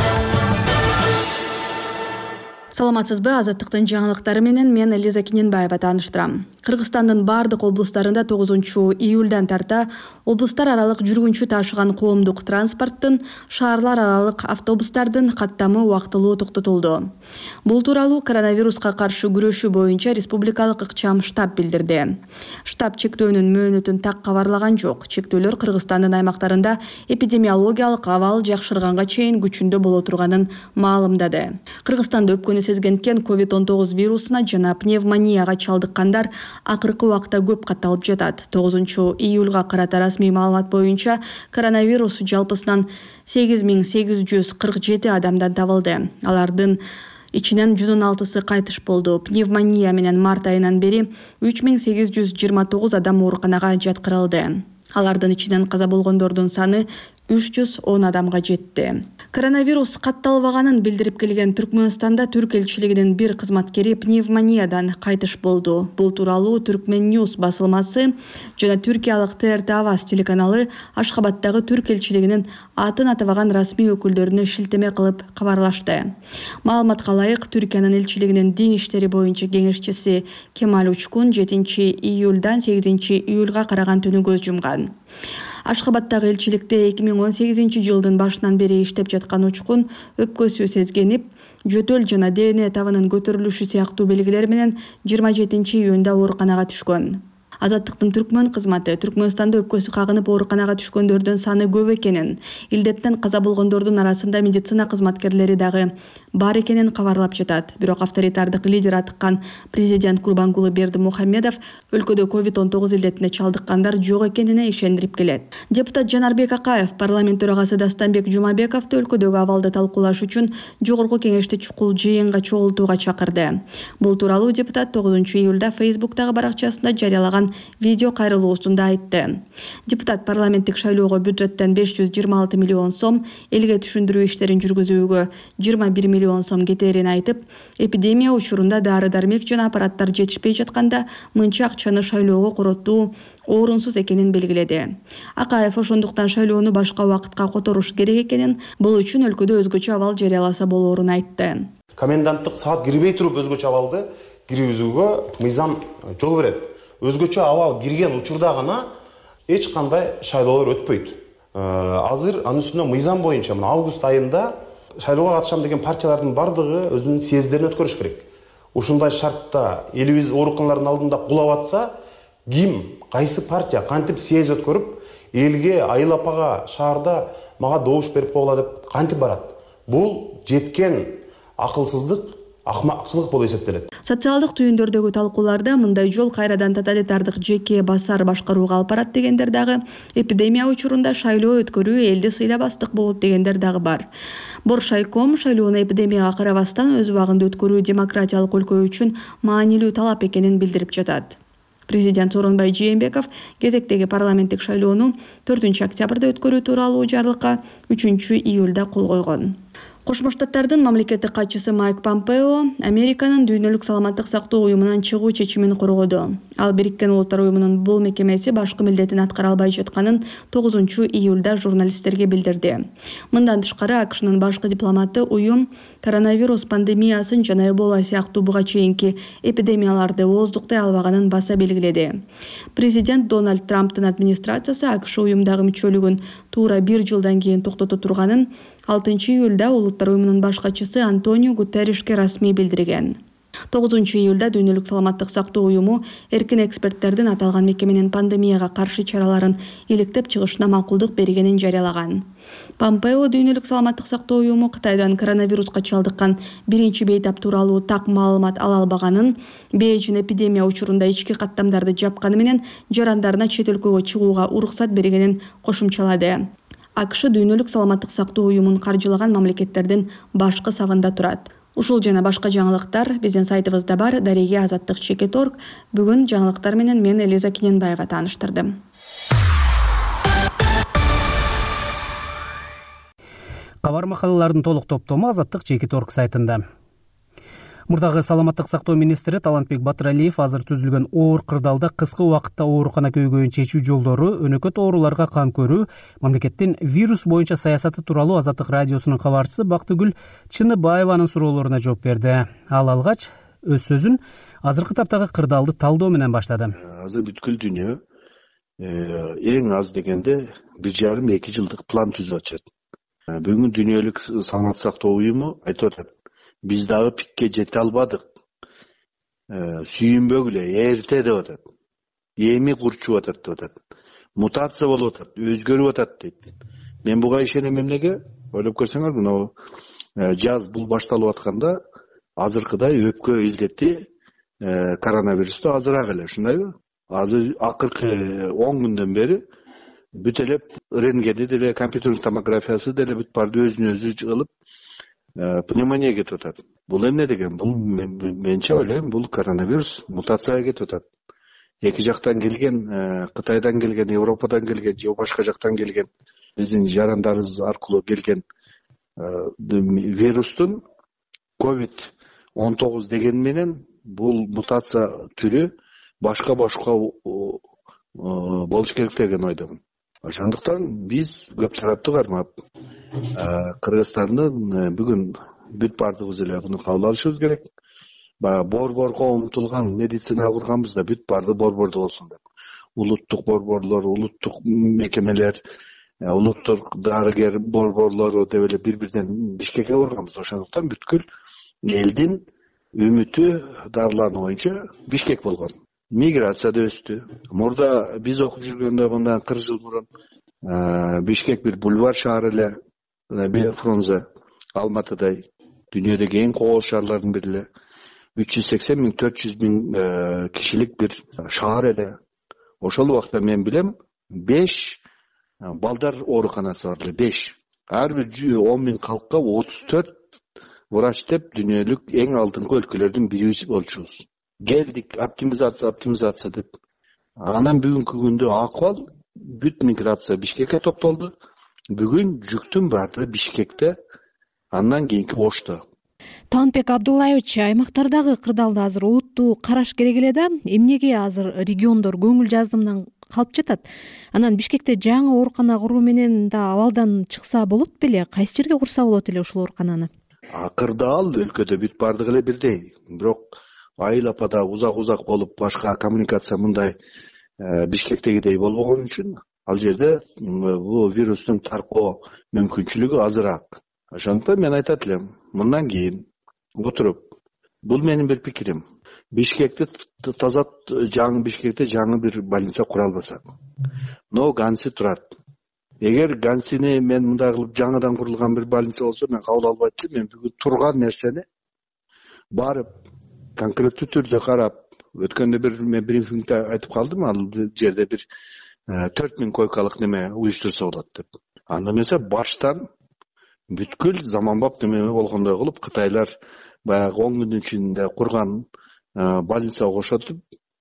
Саламатсызбы? Азаттыктын жаңылыктары менен мен Лиза Киненбаева тааныштырам. Кыргызстандын бардык облустарында тогузунчу июлдан тарта облустар аралык жүргүнчү ташыган коомдук транспорттун, шаарлар аралык автобустардын каттамы убактылуу токтотулду. Бул тууралуу коронавируска каршы күрөшүү боюнча республикалык ыкчам штаб билдирди. Штаб чектөөнүн мөөнөтүн так кабарлаган жок. Чектөөлөр Кыргызстандын аймактарында эпидемиологиялык абал жакшырганга чейин күчүндө боло турганын маалымдады. Кыргызстанда өпкөнү сезгенткен ковид он тогуз вирусуна жана пневмонияга чалдыккандар акыркы убакта көп катталып жатат. тогузунчу июлга карата расмий маалымат боюнча коронавирус жалпысынан сегиз миң сегиз жүз кырк жети адамдан табылды. Алардын ичинен жүз он алтысы кайтыш болду. Пневмония менен март айынан бери үч миң сегиз жүз жыйырма тогуз адам ооруканага жаткырылды. Алардын ичинен каза болгондордун саны үч жүз он адамга жетти. Коронавирус катталбаганын билдирип келген Түркмөнстанда Түрк элчилигинин бир кызматкери пневмониядан кайтыш болду. Бул тууралуу Түркмен Ньюс басылмасы жана түркиялык Т Р Т Аваз телеканалы Ашхабадтагы Түрк элчилигинин атын атабаган расмий өкүлдөрүнө шилтеме кылып кабарлашты. Маалыматка ылайык, Түркиянын элчилигинин дин иштери боюнча кеңешчиси Кемаль Учкун жетинчи июлдан сегизинчи июлга караган түнү көз жумган. Ашхабадтагы элчиликте эки миң он сегизинчи жылдын башынан бери иштеп жаткан Учкун өпкөсү сезгенип, жөтөл жана Д Н табынын көтөрүлүшү сыяктуу белгилер менен жыйырма жетинчи июнда ооруканага түшкөн. Азаттыктын Түркмөн кызматы Түркмөнстанда өпкөсү кагынып ооруканага түшкөндөрдүн саны көп экенин, илдеттен каза болгондордун арасында медицина кызматкерлери дагы бар экенин кабарлап жатат. Бирок авторитардык лидер атыккан президент Курбангулы Бердимухамедов өлкөдө ковид он тогуз илдетине чалдыккандар жок экенине ишендирип келет. Депутат Жанарбек Акаев парламент төрагасы Дастанбек Жумабековду өлкөдөгү абалды талкуулаш үчүн жогорку кеңешти чукул жыйынга чогултууга чакырды. Бул тууралуу депутат тогузунчу июлда Фейсбуктагы баракчасында жарыялаган видео кайрылуусунда айтты. Депутат парламенттик шайлоого бюджеттен беш жүз жыйырма алты миллион сом, элге түшүндүрүү иштерин жүргүзүүгө жыйырма бир миллион сом кетерин айтып, эпидемия учурунда дары-дармек жана аппараттар жетишпей жатканда мынча акчаны шайлоого короттуу орунсуз экенин белгиледи. Акаев ошондуктан шайлоону башка убакытка которуш керек экенин, бул үчүн өлкөдө өзгөчө абал жарыяласа болоорун айтты. Коменданттык саат кирбей туруп өзгөчө абалды киргизүүгө мыйзам жол берет. Өзгөчө абал кирген учурда гана эч кандай шайлоолор өтпөйт. Азыр анын үстүнө мыйзам боюнча мына август айында шайлоого катышам деген партиялардын бардыгы өзүнүн съезддерин өткөрүш керек. Ушундай шартта элибиз ооруканалардын алдында кулап атса, ким, кайсы партия кантип съезд өткөрүп, элге, айыл апага, шаарда мага добуш берип койгула деп кантип барат? Бул жеткен акылсыздык, акмакчылык болуп эсептелет. Социалдык түйүндөрдөгү талкууларда мындай жол кайрадан тоталитардык жеке басар башкарууга алып барат дегендер дагы, эпидемия учурунда шайлоо өткөрүү элди сыйлабастык болот дегендер дагы бар. Боршайком шайлоону эпидемияга карабастан өз убагында өткөрүү демократиялык өлкө үчүн маанилүү талап экенин билдирип жатат. Президент Сооронбай Жээнбеков кезектеги парламенттик шайлоону төртүнчү октябрда өткөрүү тууралуу жарлыкка үчүнчү июлда кол койгон. Кошмо Штаттардын мамлекеттик катчысы Майк Помпео Американын дүйнөлүк саламаттык сактоо уюмунан чыгуу чечимин коргоду. Ал Бириккен Улуттар уюмунун бул мекемеси башкы милдетин аткара албай жатканын тогузунчу июлда журналисттерге билдирди. Мындан тышкары АКШнын башкы дипломаты уюм коронавирус пандемиясын жана Эбола сыяктуу буга чейинки эпидемияларды ооздуктай албаганын баса белгиледи. Президент Дональд Трамптын администрациясы АКШ уюмдагы мүчөлүгүн туура бир жылдан кийин токтото турганын алтынчы июлда Улуттар уюмунун баш катчысы Антонио Гутерришке расмий билдирген. тогузунчу июлда дүйнөлүк саламаттык сактоо уюму эркин эксперттердин аталган мекеменин пандемияга каршы чараларын иликтеп чыгышына макулдук бергенин жарыялаган. Помпео дүйнөлүк саламаттык сактоо уюму Кытайдан коронавируска чалдыккан биринчи бейтап тууралуу так маалымат ала албаганын, Бейжин эпидемия учурунда ички каттамдарды жапканы менен жарандарына чет өлкөгө чыгууга уруксат бергенин кошумчалады. АКШ дүйнөлүк саламаттык сактоо уюмун каржылаган мамлекеттердин башкы сабында турат. Ушул жана башка жаңылыктар биздин сайтыбызда бар. Дареге азаттык чекит точка орг. Бүгүн жаңылыктар менен мен Элиза Киненбаева тааныштырдым. Кабар макалалардын толук топтому азаттык чекит точка орг сайтында. Мурдагы саламаттык сактоо министри Талантбек Батыралиев азыр түзүлгөн оор кырдаалда кыска убакытта оорукана көйгөйүн чечүү жолдору, өнөкөт ооруларга кан көрүү, мамлекеттин вирус боюнча саясаты тууралуу Азаттык радиосунун кабарчысы Бактыгүл Чыныбаеванын суроолоруна жооп берди. Ал алгач өз сөзүн азыркы таптагы кырдаалды талдоо менен баштады. Азыр бүткүл дүйнө эң аз дегенде бир жарым эки жылдык план түзүп атышат. Бүгүн дүйнөлүк саламаттык сактоо уюму айтып атат. Биз дагы пикке жете албадык. Сүйүнбөгүлө эрте деп атат. Эми курчуп атат деп атат. Мутация болуп атат, өзгөрүп атат дейт. Мен буга ишенем эмнеге? Ойлоп көрсөңөр, мына жаз бул башталып атканда азыркыдай өпкө илдети коронавирусту азыраак эле, ушундайбы? Азыр акыркы он күндөн бери бүт эле рентгени деле, компьютердик томографиясы деле бүт барды өзүнө өзү кылып пневмония кетип атат. Бул эмне деген? Бул менче ойлойм, бул коронавирус мутацияга кетип атат. Эки жактан келген, Кытайдан келген, Европадан келген, же башка жактан келген, биздин жарандарыбыз аркылуу келген вирустун ковид он тогуз деген менен бул мутация түрү башка башка болуш керек деген ойдомун. Ошондуктан биз көп тараптуу кармап Кыргызстандын бүгүн бүт бардыгыбыз эле муну кабыл алышыбыз керек. Баягы борборго умтулган медицина курганбыз да бүт барды борбордо болсун деп. Улуттук борборлор, улуттук мекемелер, улуттук дарыгер борборлору деп эле бири-бирден Бишкекке курганбыз. Ошондуктан бүткүл элдин үмүтү дарылануу боюнча Бишкек болгон. Миграция да өстү. Мурда биз окуп жүргөндө мындан кырк жыл мурун Бишкек бир бульвар шаар эле, Фрунзе, Алматыдай, дүйнөдөгү эң кооз шаарлардын бири эле. үч жүз сексен миң, төрт жүз миң кишилик бир шаар эле. Ошол убакта мен билем, беш балдар ооруканасы бар эле, беш. Ар бир он миң калкка отуз төрт врач деп дүйнөлүк эң алдыңкы өлкөлөрдүн бири болчубуз. Келдик, оптимизация, оптимизация деп. Анан бүгүнкү күндө акыбал бүт миграция Бишкекке топтолду. Бүгүн жүктүн баардыгы Бишкекте, андан кийинки Ошто. Талантбек Абдуллаевич, аймактардагы кырдаалды азыр олуттуу караш керек эле да, эмнеге азыр региондор көңүл жаздымдан калып жатат? Анан Бишкекте жаңы оорукана куруу менен да абалдан чыкса болот беле? Кайсы жерге курса болот эле ушул оорукананы? Кырдаал өлкөдө бүт баардыгы эле бирдей. Бирок айыл апада узак-узак болуп, башка коммуникация мындай Бишкектегидей болбогон үчүн ал жерде бул вирустун таркоо мүмкүнчүлүгү азыраак. Ошондуктан мен айтат элем, мындан кийин отуруп, бул менин бир пикирим. Бишкекти таза жаңы Бишкекте жаңы бир больница кура албасак. Но Ганси турат. Эгер Гансини мен мындай кылып жаңыдан курулган бир больница болсо, мен кабыл албайт элем. Мен бүгүн турган нерсени барып конкреттүү түрдө карап, өткөндө бир мен брифингде айтып калдым, ал жерде бир төрт миң койкалык неме уюштурса болот деп. Анда эмесе баштан бүткүл заманбап неме болгондой кылып, Кытайлар баягы он күндүн ичинде курган больницага кошотуп,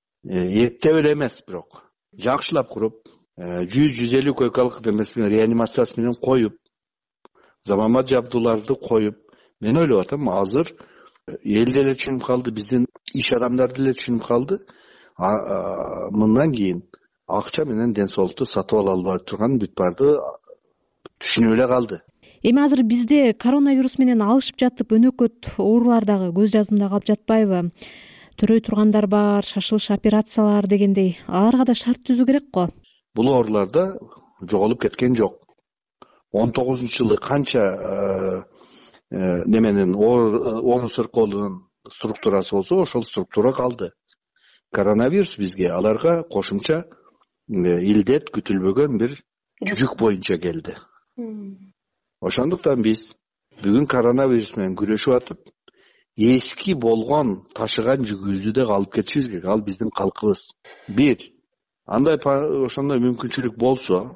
эптеп эле эмес, бирок жакшылап куруп, жүз жүз элүү койкалык демес менен реанимациясы менен коюп, заманбап жабдууларды коюп, мен ойлоп атам, азыр эл деле түшүнүп калды, биздин иш адамдары деле түшүнүп калды. Мындан кийин акча менен ден соолукту сатып ала албай турган бүт барды түшүнүп эле калды. Эми азыр бизде коронавирус менен алышып жатып өнөкөт оорулар дагы көз жаздымда калып жатпайбы? Төрөй тургандар бар, шашылыш операциялар дегендей, аларга да шарт түзүү керек го. Бул ооруларда жоголуп кеткен жок. он тогузунчу жылы канча неменин оору сыркоонун структурасы болсо, ошол структура калды. Коронавирус бизге аларга кошумча илдет күтүлбөгөн бир жүк боюнча келди. Ошондуктан биз бүгүн коронавирус менен күрөшүп атып, эски болгон ташыган жүгүбүздү да алып кетишибиз керек. Ал биздин калкыбыз. Бир, андай ошондой мүмкүнчүлүк болсо,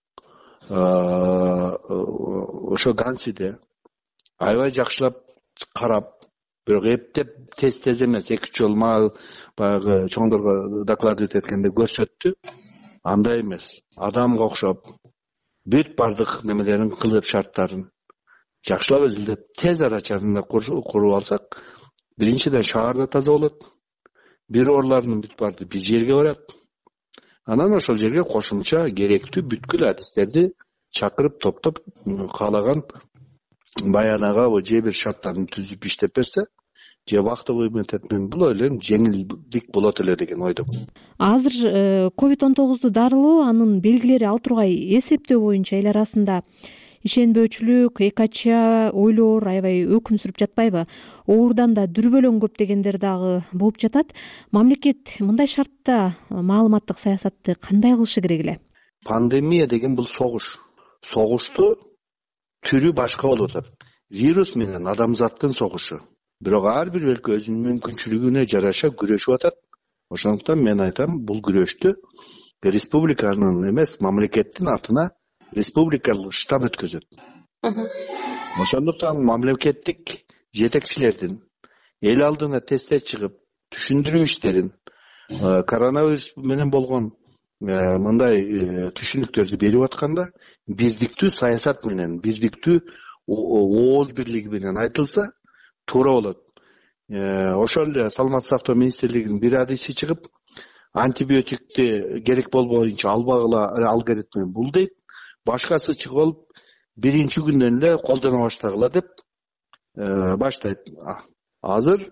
ошо Гансиде аябай жакшылап карап, бирок эптеп тез-тез эмес, эки үч жолу баягы чоңдорго докладывать эткенде көрсөттү. Андай эмес, адамга окшоп, бүт бардык немелерин кылып, шарттарын жакшылап изилдеп, тез ара чарында куруп алсак, биринчиден шаар да таза болот. Бир оорулардын бүт барды бир жерге барат. Анан ошол жерге кошумча керектүү бүткүл адистерди чакырып, топтоп, каалаган баянага же бир шарттарын түзүп иштеп берсе, же вахтовый методдон бул ойлойм жеңилдик болот эле деген ойдомун. Азыр ковид он тогузду дарылоо, анын белгилери ал тургай эсептөө боюнча эл арасында ишенбөөчүлүк, экача ойлор аябай өкүм сүрүп жатпайбы? Оорудан да дүрбөлөң көп дегендер дагы болуп жатат. Мамлекет мындай шартта маалыматтык саясатты кандай кылышы керек эле? Пандемия деген бул согуш. Согушту түрү башка болуп атат. Вирус менен адамзаттын согушу. Бирок ар бир өлкө өзүнүн мүмкүнчүлүгүнө жараша күрөшүп атат. Ошондуктан мен айтам, бул күрөштү республиканын эмес, мамлекеттин атына республикалык штаб өткөзөт. Ошондуктан мамлекеттик жетекчилердин эл алдына тесте чыгып, түшүндүрүү иштерин, коронавирус менен болгон мындай түшүнүктөрдү берип атканда, бирдиктүү саясат менен, бирдиктүү ооз бирлиги менен айтылса, туура болот. Ошол эле Саламаттык сактоо министрлигинин бир адиси чыгып, антибиотикти керек болбоюнча албагыла алгоритми бул дейт. Башкасы чыгып алып, биринчи күндөн эле колдоно баштагыла деп баштайт. Азыр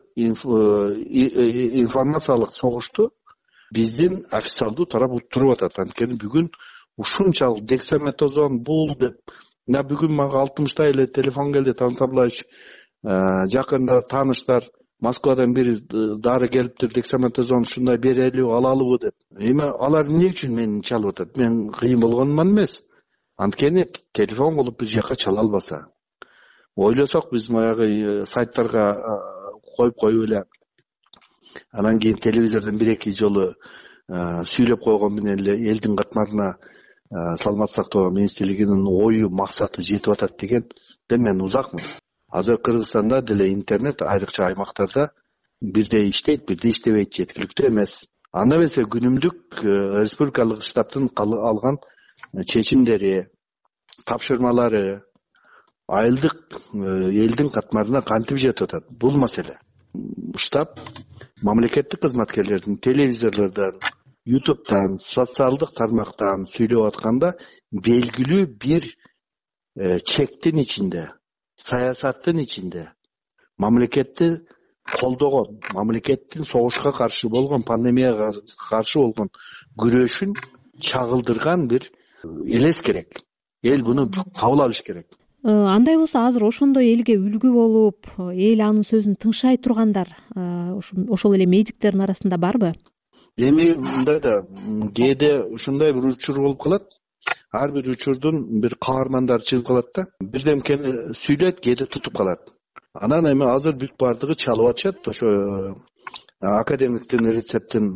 информациялык согушту биздин официалдуу тарап уттуруп атат. Анткени бүгүн ушунчалык дексаметазон бул деп, мына бүгүн мага алтымыштай эле телефон келди, Танат Абылаевич, жакында тааныштар Москвадан бир дары келиптир, дексаметазон ушундай берелиби, алалыбы деп. Эми алар эмне үчүн мени чалып атат? Мен кыйын болгонуман эмес. Анткени телефон кылып бир жака чала албаса. Ойлосок биз баягы сайттарга коюп коюп эле, анан кийин телевизордон бир эки жолу сүйлөп койгон менен эле элдин катмарына Саламаттык сактоо министрлигинин ою, максаты жетип атат дегенден мен узакмын. Азыр Кыргызстанда деле интернет айрыкча аймактарда бирдей иштейт, бирдей иштебейт, жеткиликтүү эмес. Анда эмесе күнүмдүк республикалык штабтын алган чечимдери, тапшырмалары айылдык элдин катмарына кантип жетип атат? Бул маселе. Штаб мамлекеттик кызматкерлердин телевизорлордон, ютубтан, социалдык тармактан сүйлөп атканда белгилүү бир чектин ичинде, саясаттын ичинде мамлекетти колдогон, мамлекеттин согушка каршы болгон, пандемияга каршы болгон күрөшүн чагылдырган бир элес керек. Эл буну кабыл алыш керек. Андай болсо азыр ошондой элге үлгү болуп, эл анын сөзүн тыңшай тургандар ошол эле медиктердин арасында барбы? Эми мындай да, кээде ушундай бир учур болуп калат. Ар бир учурдун бир каармандары чыгып калат да, бирдемкени сүйлөйт, кээде тутуп калат. Анан эми азыр бүт бардыгы чалып атышат, ошо академиктин рецептин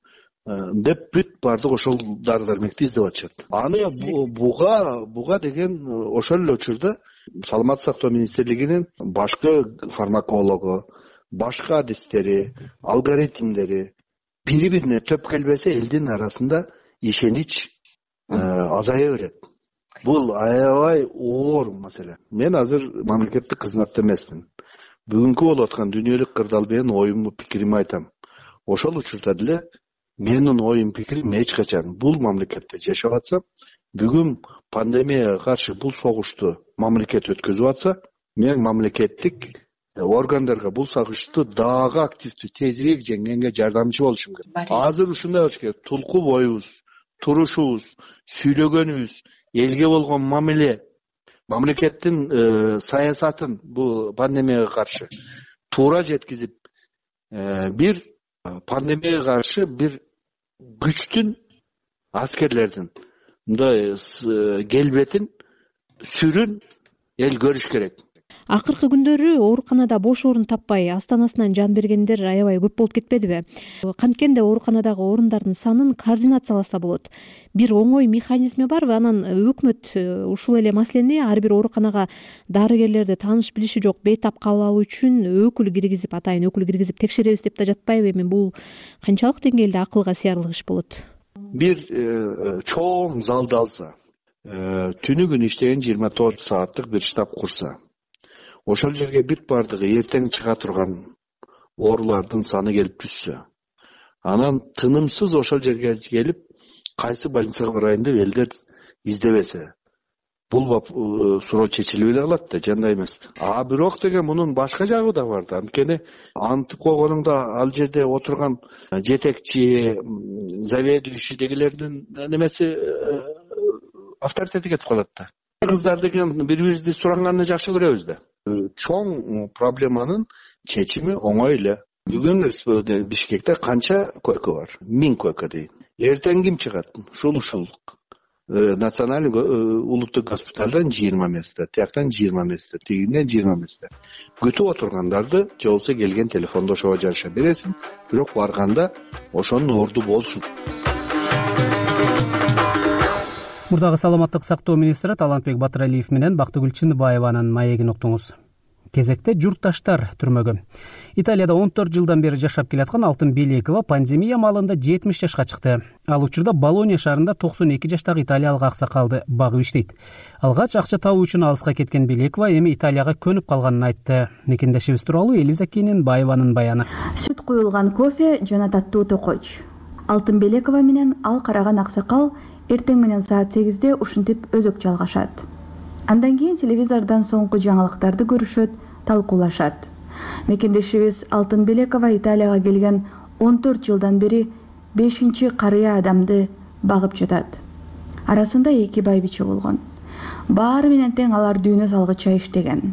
деп бүт бардык ошол дары дармекти издеп атышат. Аны буга буга деген ошол эле учурда Саламаттык сактоо министрлигинин башкы фармакологу, башка адистери, алгоритмдери бири-бирине төп келбесе, элдин арасында ишенич азая берет. Бул аябай оор маселе. Мен азыр мамлекеттик кызматта эмесмин. Бүгүнкү болуп аткан дүйнөлүк кырдаал менен оюмду, пикиримди айтам. Ошол учурда деле менин оюм, пикирим эч качан бул мамлекетте жашап атсам, бүгүн пандемияга каршы бул согушту мамлекет өткөзүп атса, мен мамлекеттик органдарга бул согушту дагы активдүү, тезирээк жеңгенге жардамчы болушум керек. Азыр ушундай болуш керек. Тулку боюбуз, турушубуз, сүйлөгөнүбүз, элге болгон мамиле, мамлекеттин саясатын бул пандемияга каршы туура жеткизип, бир пандемияга каршы бир күчтүн, аскерлердин мындай келбетин, сүрүн эл көрүш керек. Акыркы күндөрү ооруканада бош орун таппай астанасынан жан бергендер аябай көп болуп кетпедиби? Канткенде ооруканадагы орундардын санын координацияласа болот. Бир оңой механизми барбы? Анан өкмөт ушул эле маселени ар бир ооруканага дарыгерлерди тааныш билиши жок бейтап кабыл алуу үчүн өкүл киргизип, атайын өкүл киргизип текшеребиз деп да жатпайбы? Эми бул канчалык деңгээлде акылга сыярлык иш болот? Бир чоң залды алса, түнү күн иштеген жыйырма төрт сааттык бир штаб курса, ошол жерге бүт бардыгы эртең чыга турган оорулардын саны келип түшсө, анан тынымсыз ошол жерге келип кайсы больницага барайын деп элдер издебесе, бул суроо чечилип эле калат да, жандай эмес. А бирок деген мунун башка жагы да бар да. Анткени антип койгонуңда ал жерде отурган жетекчи, заведующий дегилердин немеси авторитети кетип калат да. Кыздар деген бири-бирибизди суранганды жакшы көрөбүз да. Чоң проблеманын чечими оңой эле. Бүгүн Бишкекте канча койка бар? Миң койка дейт. Эртең ким чыгат? Ушул ушул националдык улуттук госпиталдан жыйырма месте, тияктан жыйырма месте, тигинен жыйырма месте. Күтүп отургандарды же болсо келген телефондо ошого жараша бересиң, бирок барганда ошонун орду болсун. Мурдагы саламаттык сактоо министри Талантбек Батыралиев менен Бактыгүл Чыныбаеванын маегин уктуңуз. Кезекте журтташтар түрмөгү. Италияда он төрт жылдан бери жашап келаткан Алтын Белекова пандемия маалында жетимиш жашка чыкты. Ал учурда Болония шаарында токсон эки жаштагы италиялык аксакалды багып иштейт. Алгач акча табуу үчүн алыска кеткен Белекова эми Италияга көнүп калганын айтты. Мекендешибиз тууралуу Элиза Кененбаеванын баяны. Сүт куюлган кофе жана таттуу токоч. Алтын Белекова менен ал караган аксакал эртең менен саат сегизде ушинтип өзөк жалгашат. Андан кийин телевизордон соңку жаңылыктарды көрүшөт, талкуулашат. Мекендешибиз Алтын Белекова Италияга келген он төрт жылдан бери бешинчи карыя адамды багып жатат. Арасында эки байбиче болгон. Баары менен тең алар дүйнө салгыча иштеген.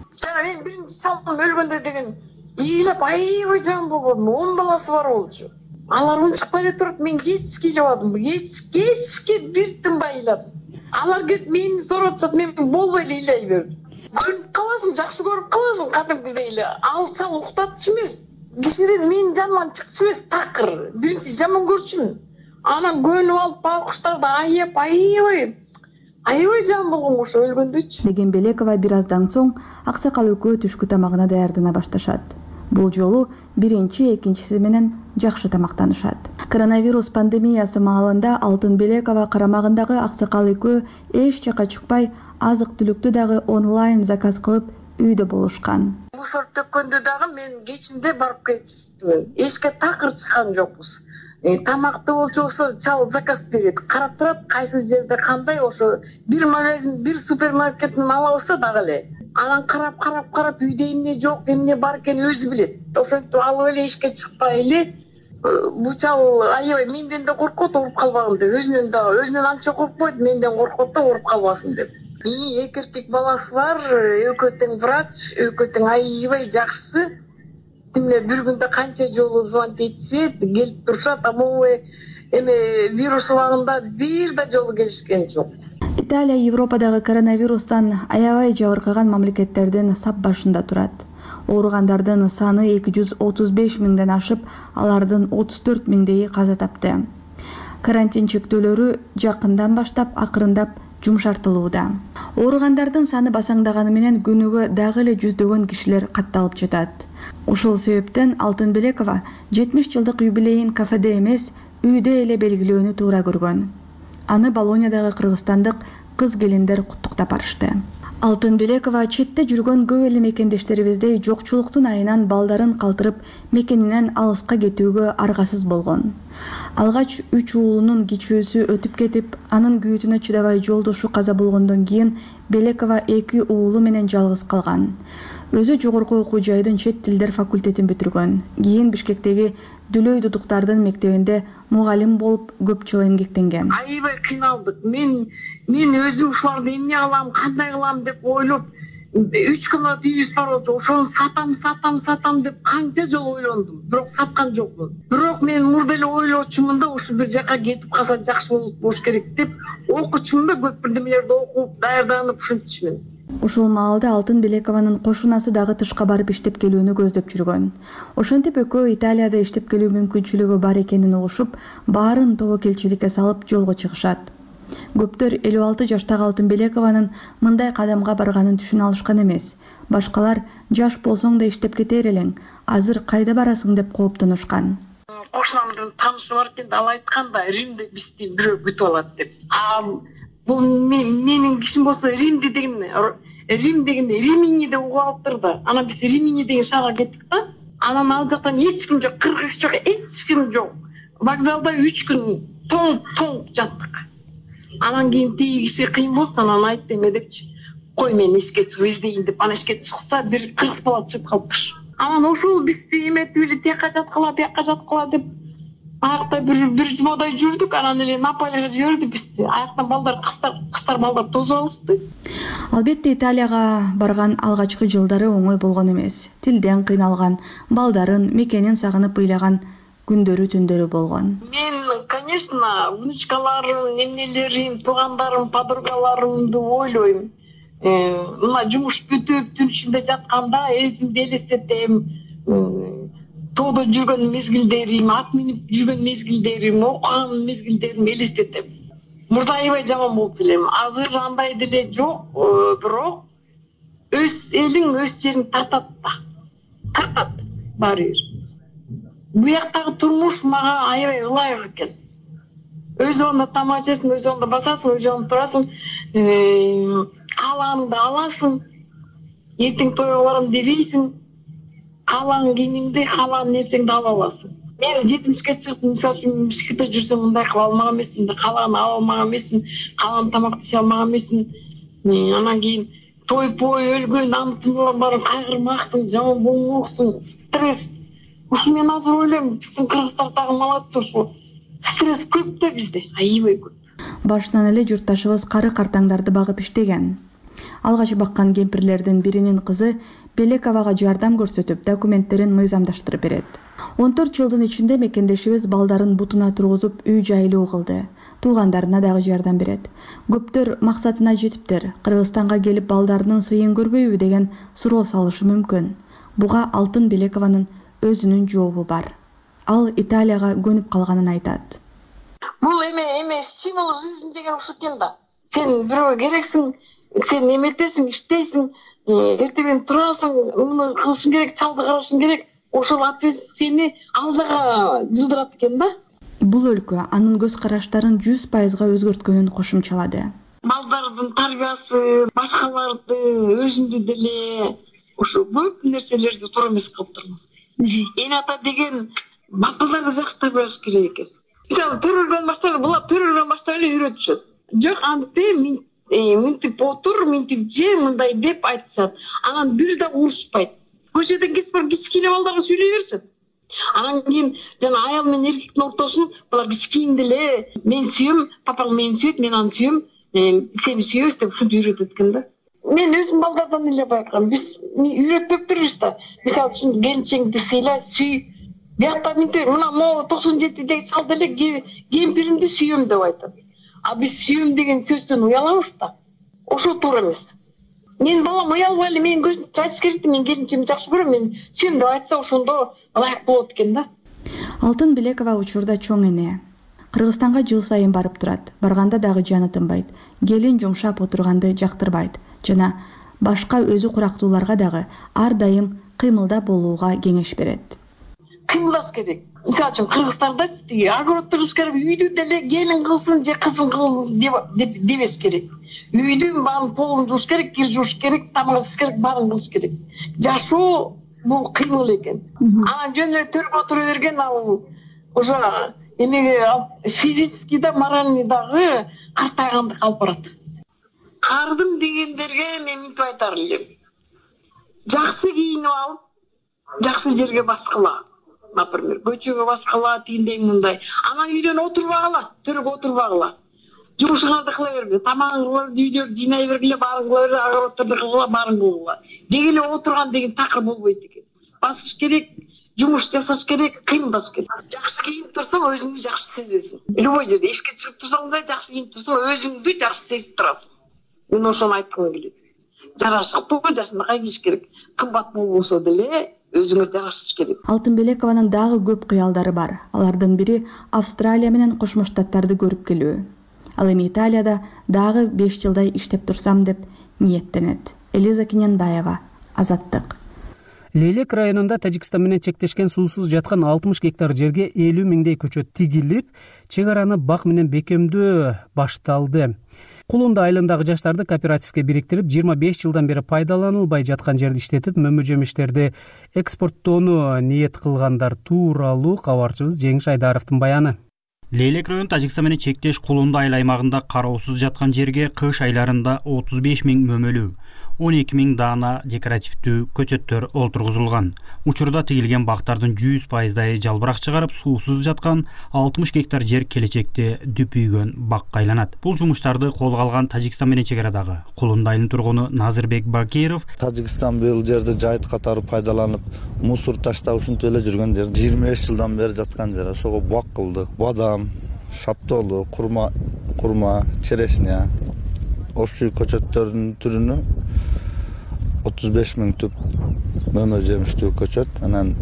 Мен биринчи салым өлгөндө деген ыйлап аябай жан болгон, он баласы бар болчу. Алар унчукпай эле туруп, мен кечке жабадым. Кеч кечке бир тынбай ыйлап. Алар келип мени сурашат, мен болбой эле ыйлай бердим. Көрүп каласың, жакшы көрүп каласың, кадимкидей эле. Алсаң уктатчу эмес. Кишиден менин жаныман чыкчу эмес, такыр. Биринчи жаман көрчүмүн. Анан көнүп алып багыштарды аяп, аябай аябай жан болгон ошо өлгөндөчү. Деген Белекова бир аздан соң аксакал экөө түшкү тамагына даярдана башташат. Бул жолу биринчи, экинчиси менен жакшы тамактанышат. Коронавирус пандемиясы маалында Алтын Белекова карамагындагы аксакал экөө эч жака чыкпай, азык-түлүктү дагы онлайн заказ кылып үйдө болушкан. Мусор төккөндө дагы мен кечинде барып кетиптимин. Эчке такыр чыккан жокпуз. Тамакты болчу ошо чал заказ берет, карап турат, кайсы жерде кандай, ошо бир магазин, бир супермаркеттен алабызса дагы эле. Анан карап карап карап үйдө эмне жок, эмне бар экенин өзү билет. Ошентип алып эле эчке чыкпай эле бул чал аябай менден да коркот, ооруп калбагын деп. Өзүнөн да өзүнөн анча коркпойт, менден коркот да ооруп калбасын деп. Эки эркек баласы бар, экөө тең врач, экөө тең аябай жакшы. Тимле бир күндө канча жолу звонить этишет, келип турушат, а могу эме вирус убагында бир да жолу келишкен жок. Италия Европадагы коронавирустан аябай жабыркаган мамлекеттердин сап башында турат. Ооругандардын саны эки жүз отуз беш миңден ашып, алардын отуз төрт миңдеги каза тапты. Карантин чектөөлөрү жакындан баштап акырындап жумшартылууда. Ооругандардын саны басаңдаганы менен күнүгө дагы эле жүздөгөн кишилер катталып жатат. Ушул себептен Алтын Белекова жетимиш жылдык юбилейин кафеде эмес, үйдө эле белгилөөнү туура көргөн. Аны Болониядагы кыргызстандык кыз келиндер куттуктап барышты. Алтынбелекова четте жүргөн көп эле мекендештерибиздей жокчулуктун айынан балдарын калтырып мекенинен алыска кетүүгө аргасыз болгон. Алгач үч уулунун кичүүсү өтүп кетип, анын күйүүтүнө чыдабай жолдошу каза болгондон кийин Белекова эки уулу менен жалгыз калган. Өзү жогорку окуу жайдын чет тилдер факультетин бүтүргөн. Кийин Бишкектеги Дүлөй Дудуктардын мектебинде мугалим болуп көп жыл эмгектенген. Аябай кыйналдык. Мен мен өзүм ушуларды эмне кылам, кандай кылам деп ойлоп, үч кымнат үйүбүз бар болчу. Ошону сатам, сатам, сатам деп канча жолу ойлондум. Бирок саткан жокмун. Бирок мен мурда эле ойлочумун да, ушу бир жака кетип калса жакшы болуш керек деп окучумун да, көп бирдемелерди окуп, даярданып ушинтчимин. Ушул маалда Алтынбелекованын кошунасы дагы тышка барып иштеп келүүнү көздөп жүргөн. Ошентип экөө Италияда иштеп келүү мүмкүнчүлүгү бар экенин угушуп, баарын тобокелчиликке салып жолго чыгышат. Көптөр элүү алты жаштагы Алтынбелекованын мындай кадамга барганын түшүнө алышкан эмес. Башкалар жаш болсоң да иштеп кетер элең, азыр кайда барасың деп кооптонушкан. Кошунамдын таанышы бар экен, ал айткан да, Римде бизди бирөө күтүп алат деп. Бул менин кишим болсо Римде деген, Рим деген Римини деп угуп алыптыр да. Анан биз Римини деген шаарга кеттик да. Анан ал жактан эч ким жок, кыргыз жок, эч ким жок. Вокзалда үч күн толуп жаттык. Анан кийин тиги киши кыйын болсо, анан айтты эме депчи. Кой мен ишке чыгып издейин деп, анан ишке чыкса бир кыргыз бала чыгып калыптыр. Анан ошол бизди эметип эле тияка жаткыла, тияка жаткыла деп аякта бир бир жумадай жүрдүк, анан эле Наполига жиберди бизди. Аяктан балдар, кыздар, кыздар балдар тосуп алышты. Албетте Италияга барган алгачкы жылдары оңой болгон эмес. Тилден кыйналган, балдарын, мекенин сагынып ыйлаган күндөрү түндөрү болгон. Мен, конечно, внучкаларым, эмнелерим, туугандарым, подругаларымды ойлойм. Мына жумуш бүтүп, түн ичинде жатканда өзүмдү элестетем. Тоодо жүргөн мезгилдерим, ат минип жүргөн мезгилдерим, окуган мезгилдерим элестетем. Мурда аябай жаман болуп элем. Азыр андай деле жок, бирок өз элиң өз жериң тартат да. Тартат баары бир. Буяктагы турмуш мага аябай ылайык экен. Өз орунда тамак жейсиң, өз орунда басасың, өз орунда турасың, каалааныңды аласың. Эртең тойго барам дебейсиң. Каалаан кийимиңди, каалаан нерсеңди ала аласың. Мен жетимишке чыктым, мисалы үчүн Бишкекте жүрсөм мындай кыла алмаган эмесмин, каалаан ала алмаган эмесмин, каалаан тамакты иче алмаган эмесмин. Анан кийин той-пой өлгөн, аны тыңдап барып кайгырмаксың, жаман болмоксуң, стресс. Ушу мен азыр ойлойм, биздин кыргыздар дагы молодцы, ушу стресс көп да бизде, аябай көп. Башынан эле журтташыбыз кары картаңдарды багып иштеген. Алгач баккан кемпирлердин биринин кызы Белековага жардам көрсөтүп, документтерин мыйзамдаштырып берет. он төрт жылдын ичинде мекендешибиз балдарын бутуна тургузуп үй жайлуу кылды. Туугандарына дагы жардам берет. Көптөр максатына жетиптир. Кыргызстанга келип балдарынын сыйын көрбөйбү деген суроо салышы мүмкүн. Буга Алтынбелекованын өзүнүн жообу бар. Ал Италияга көнүп калганын айтат. Бул эме эме стимул жизнь деген ушул экен да. Сен бирөөгө керексиң, сен эметесиң, иштейсиң, эртең турасың, муну кылышың керек, чалды карашың керек. Ошол ответственность сени алдыга жылдырат экен да. Бул өлкө анын көз караштарын жүз пайызга өзгөрткөнүн кошумчалады. Балдардын тарбиясы, башкаларды, өзүмдү деле ошо көп нерселерди туура эмес кылып турмун. Эне ата деген бакылдарды жакшы тарбиялаш керек экен. Мисалы төрөлгөн баштап, булар төрөлгөн баштап эле үйрөтүшөт. Жок, антип мынтип отур, мынтип же, мындай деп айтышат. Анан бир да урушпайт. Көчөдөн кесип барып кичкене балдарга сүйлөй беришет. Анан кийин жана аял менен эркектин ортосун булар кичкейинде эле мен сүйөм, папаң мени сүйөт, мен аны сүйөм, сени сүйөбүз деп ушинтип үйрөтөт экен да. Мен өзүм балдардан эле байкагам. Биз үйрөтпөптүрбүз да. Мисалы үчүн келинчеңди сыйла, сүй. Биякта мынтип, мына могу токсон жетидеги чал деле кемпиримди сүйөм деп айтат. А биз сүйөм деген сөздөн уялабыз да. Ошол туура эмес. Мен балам уялбай эле менин көзүмдү айтыш керек, мен келинчемди жакшы көрөм, мен сүйөм деп айтса ошондо ылайык болот экен да. Алтынбелекова учурда чоң эне. Кыргызстанга жыл сайын барып турат. Барганда дагы жаны тынбайт. Келин жумшап отурганды жактырбайт жана башка өзү курактууларга дагы ар дайым кыймылда болууга кеңеш берет. Кыймылдаш керек. мисалы үчүн Кыргызстанда тиги огород кылыш керек, үйдү деле келин кылсын же кызым кылсын деп дебеш керек. Үйдүн баарын полун жууш керек, кир жууш керек, тамак иш керек, баарын кылыш керек. Жашоо бул кыймыл экен. Анан жөн эле төрүп отура берген ал уже эмеге физически да, моральный дагы картайгандык алып барат. Кардым дегендерге мен мынтип айтар элем. Жакшы кийинип алып, жакшы жерге баскыла. Например, көчөгө баскыла, тигиндей мындай. Анан үйдөн отурбагыла, төргө отурбагыла. Жумушуңарды кыла берге, тамагыңды үйдө жыйнай бергиле, баарын кыла берге, огороддорду кыла, баарын кыла. Дегеле отурган деген такыр болбойт экен. Басыш керек, жумуш жасаш керек, кыймылдаш керек. Жакшы кийинип турсаң, өзүңдү жакшы сезесиң. Любой жерде эшикке чыгып турсаң да, жакшы кийинип турсаң, өзүңдү жакшы сезип турасың. Мен ошону айткым келет. Жарашыктуу, жакшынакай кийиш керек. Кымбат болбосо деле өзүңө жарашыш керек. Алтынбелекованын дагы көп кыялдары бар. Алардын бири Австралия менен Кошмо Штаттарды көрүп келүү. Ал эми Италияда дагы беш жылдай иштеп турсам деп ниеттенет. Элиза Киненбаева, Азаттык. Лейлек районунда Тажикстан менен чектешкен суусуз жаткан алтымыш гектар жерге элүү миңдей көчөт тигилип, чек араны бак менен бекемдөө башталды. Кулунда айылындагы жаштарды кооперативге бириктирип, жыйырма беш жылдан бери пайдаланылбай жаткан жерди иштетип, мөмө жемиштерди экспорттоону ниет кылгандар тууралуу кабарчыбыз Жеңиш Айдаровдун баяны. Лейлек район Тажикстан менен чектеш Кулунда айыл аймагында кароосуз жаткан жерге кыш айларында отуз беш миң мөмөлүү, он эки миң даана декоративдүү көчөттөр олтургузулган. Учурда тигилген бактардын жүз пайыздай жалбырак чыгарып, суусуз жаткан алтымыш гектар жер келечекте дүпүйгөн бакка айланат. Бул жумуштарды колго алган Тажикстан менен чек арадагы Кулунда айылынын тургуну Назырбек Бакиров. Тажикстан бул жерди жайыт катары пайдаланып, мусор таштап ушинтип эле жүргөн жер. жыйырма беш жылдан бери жаткан жер. Ошого бак кылдык. Бадам, шаптоолу, курма, курма, черешня, общий көчөттөрдүн түрүнө отуз беш миң түп мөмө жемиштүү көчөт, анан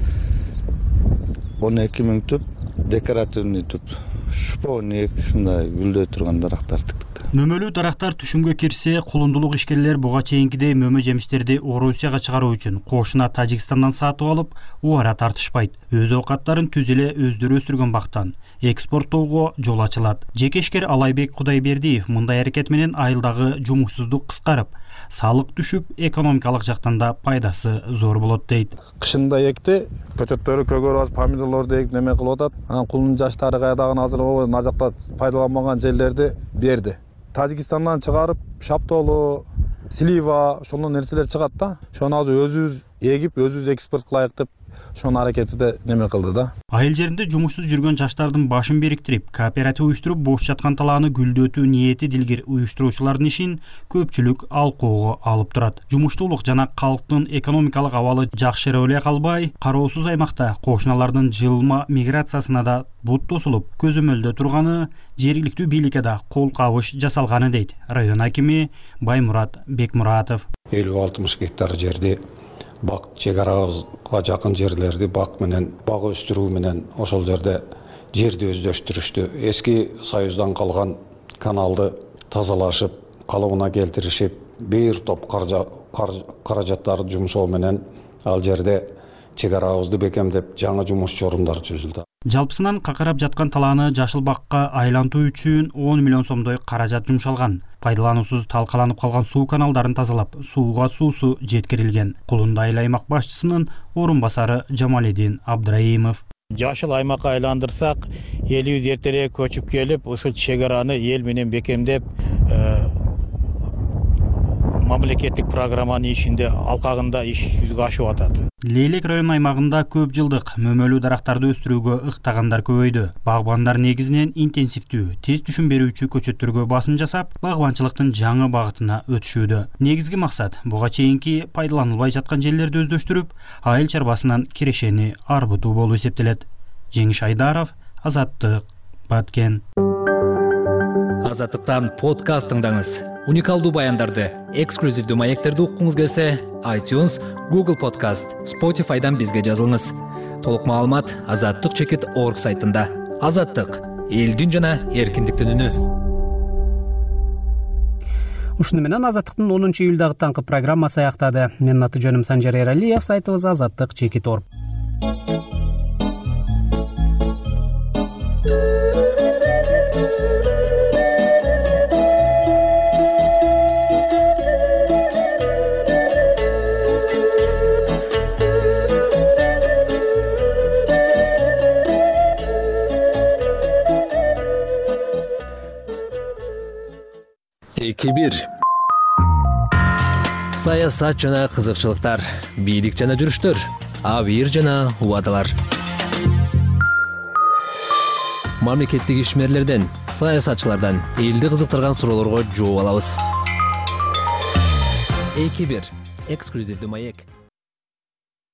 он эки миң түп декоративный түп, шпоник, ушундай гүлдөй турган дарактар тиктик. Мөмөлүү дарактар түшүмгө кирсе, кулундулук ишкерлер буга чейинкидей мөмө жемиштерди Орусияга чыгаруу үчүн кошуна Тажикстандан сатып алып, убара тартышпайт. Өз оокаттарын түз эле өздөрү өстүргөн бактан экспорттоого жол ачылат. Жекешкер Алайбек Кудайбердиев мындай аракет менен айылдагы жумушсуздук кыскарып, салык түшүп, экономикалык жактан да пайдасы зор болот дейт. Кышында экти, көчөттөрү көгөрүп, помидорлорду эк неме кылып атат. Анан кулдун жаштары кайдагы азыр мына жакта пайдаланбаган жерлерди берди. Тажикстандан чыгарып, шаптоолу, слива, ошондой нерселер чыгат да. Ошону азыр өзүбүз эгип, өзүбүз экспорт кылайык деп ошонун аракетиде неме кылды да. Айыл жеринде жумушсуз жүргөн жаштардын башын бириктирип, кооператив уюштуруп, бош жаткан талааны гүлдөтүү ниети дилгир уюштуруучулардын ишин көпчүлүк алкоого алып турат. Жумуштуулук жана калктын экономикалык абалы жакшырып эле калбай, кароосуз аймакта кошуналардын жылма миграциясына да бут тосулуп, көзөмөлдө турганы, жергиликтүү бийликке да кол кабыш жасалганы дейт район акими Баймурат Бекмуратов. элүү алтымыш гектар жерди бак чек арабызга жакын жерлерди бак менен бак өстүрүү менен ошол жерде жерди өздөштүрүштү. Эски союздан калган каналды тазалашып, калыбына келтиришип, бир топ каражаттарды жумшоо менен ал жерде чек арабызды бекемдеп, жаңы жумушчу орундар түзүлдү. Жалпысынан какырап жаткан талааны жашыл бакка айлантуу үчүн он миллион сомдой каражат жумшалган. Пайдалануусуз талкаланып калган суу каналдарын тазалап, сууга суусу жеткирилген. Кулунда айыл аймак башчысынын орун басары Жамалидин Абдраимов. Жашыл аймакка айландырсак, элибиз эртерээк көчүп келип, ушул чек араны эл менен бекемдеп, мамлекеттик программанын ишинде алкагында иш жүзүгө ашып атат. Лейлек район аймагында көп жылдык мөмөлүү дарактарды өстүрүүгө ыктагандар көбөйдү. Багбандар негизинен интенсивдүү, тез түшүм берүүчү көчөттөргө басым жасап, багбанчылыктын жаңы багытына өтүшүүдө. Негизги максат буга чейинки пайдаланылбай жаткан жерлерди өздөштүрүп, айыл чарбасынан кирешени арбытуу болуп эсептелет. Жеңиш Айдаров, Азаттык, Баткен. Азаттыктан подкаст тыңдаңыз. Уникалдуу баяндарды, эксклюзивдүү маектерди уккуңуз келсе, iTunes, Google Podcast, Spotify'дан бизге жазылыңыз. Толук маалымат азаттык чекит орг сайтында. Азаттык — элдин жана эркиндиктин үнү. Ушуну менен Азаттыктын онунчу июлдагы таңкы программасы аяктады. Менин аты жөнүм Санжар Эралиев, сайтыбыз азаттык чекит орг. эки бир саясат жана кызыкчылыктар, бийлик жана жүрүштөр, абийир жана убадалар. Мамлекеттик ишмерлерден, саясатчылардан элди кызыктырган суроолорго жооп алабыз. эки бир эксклюзивдүү маек.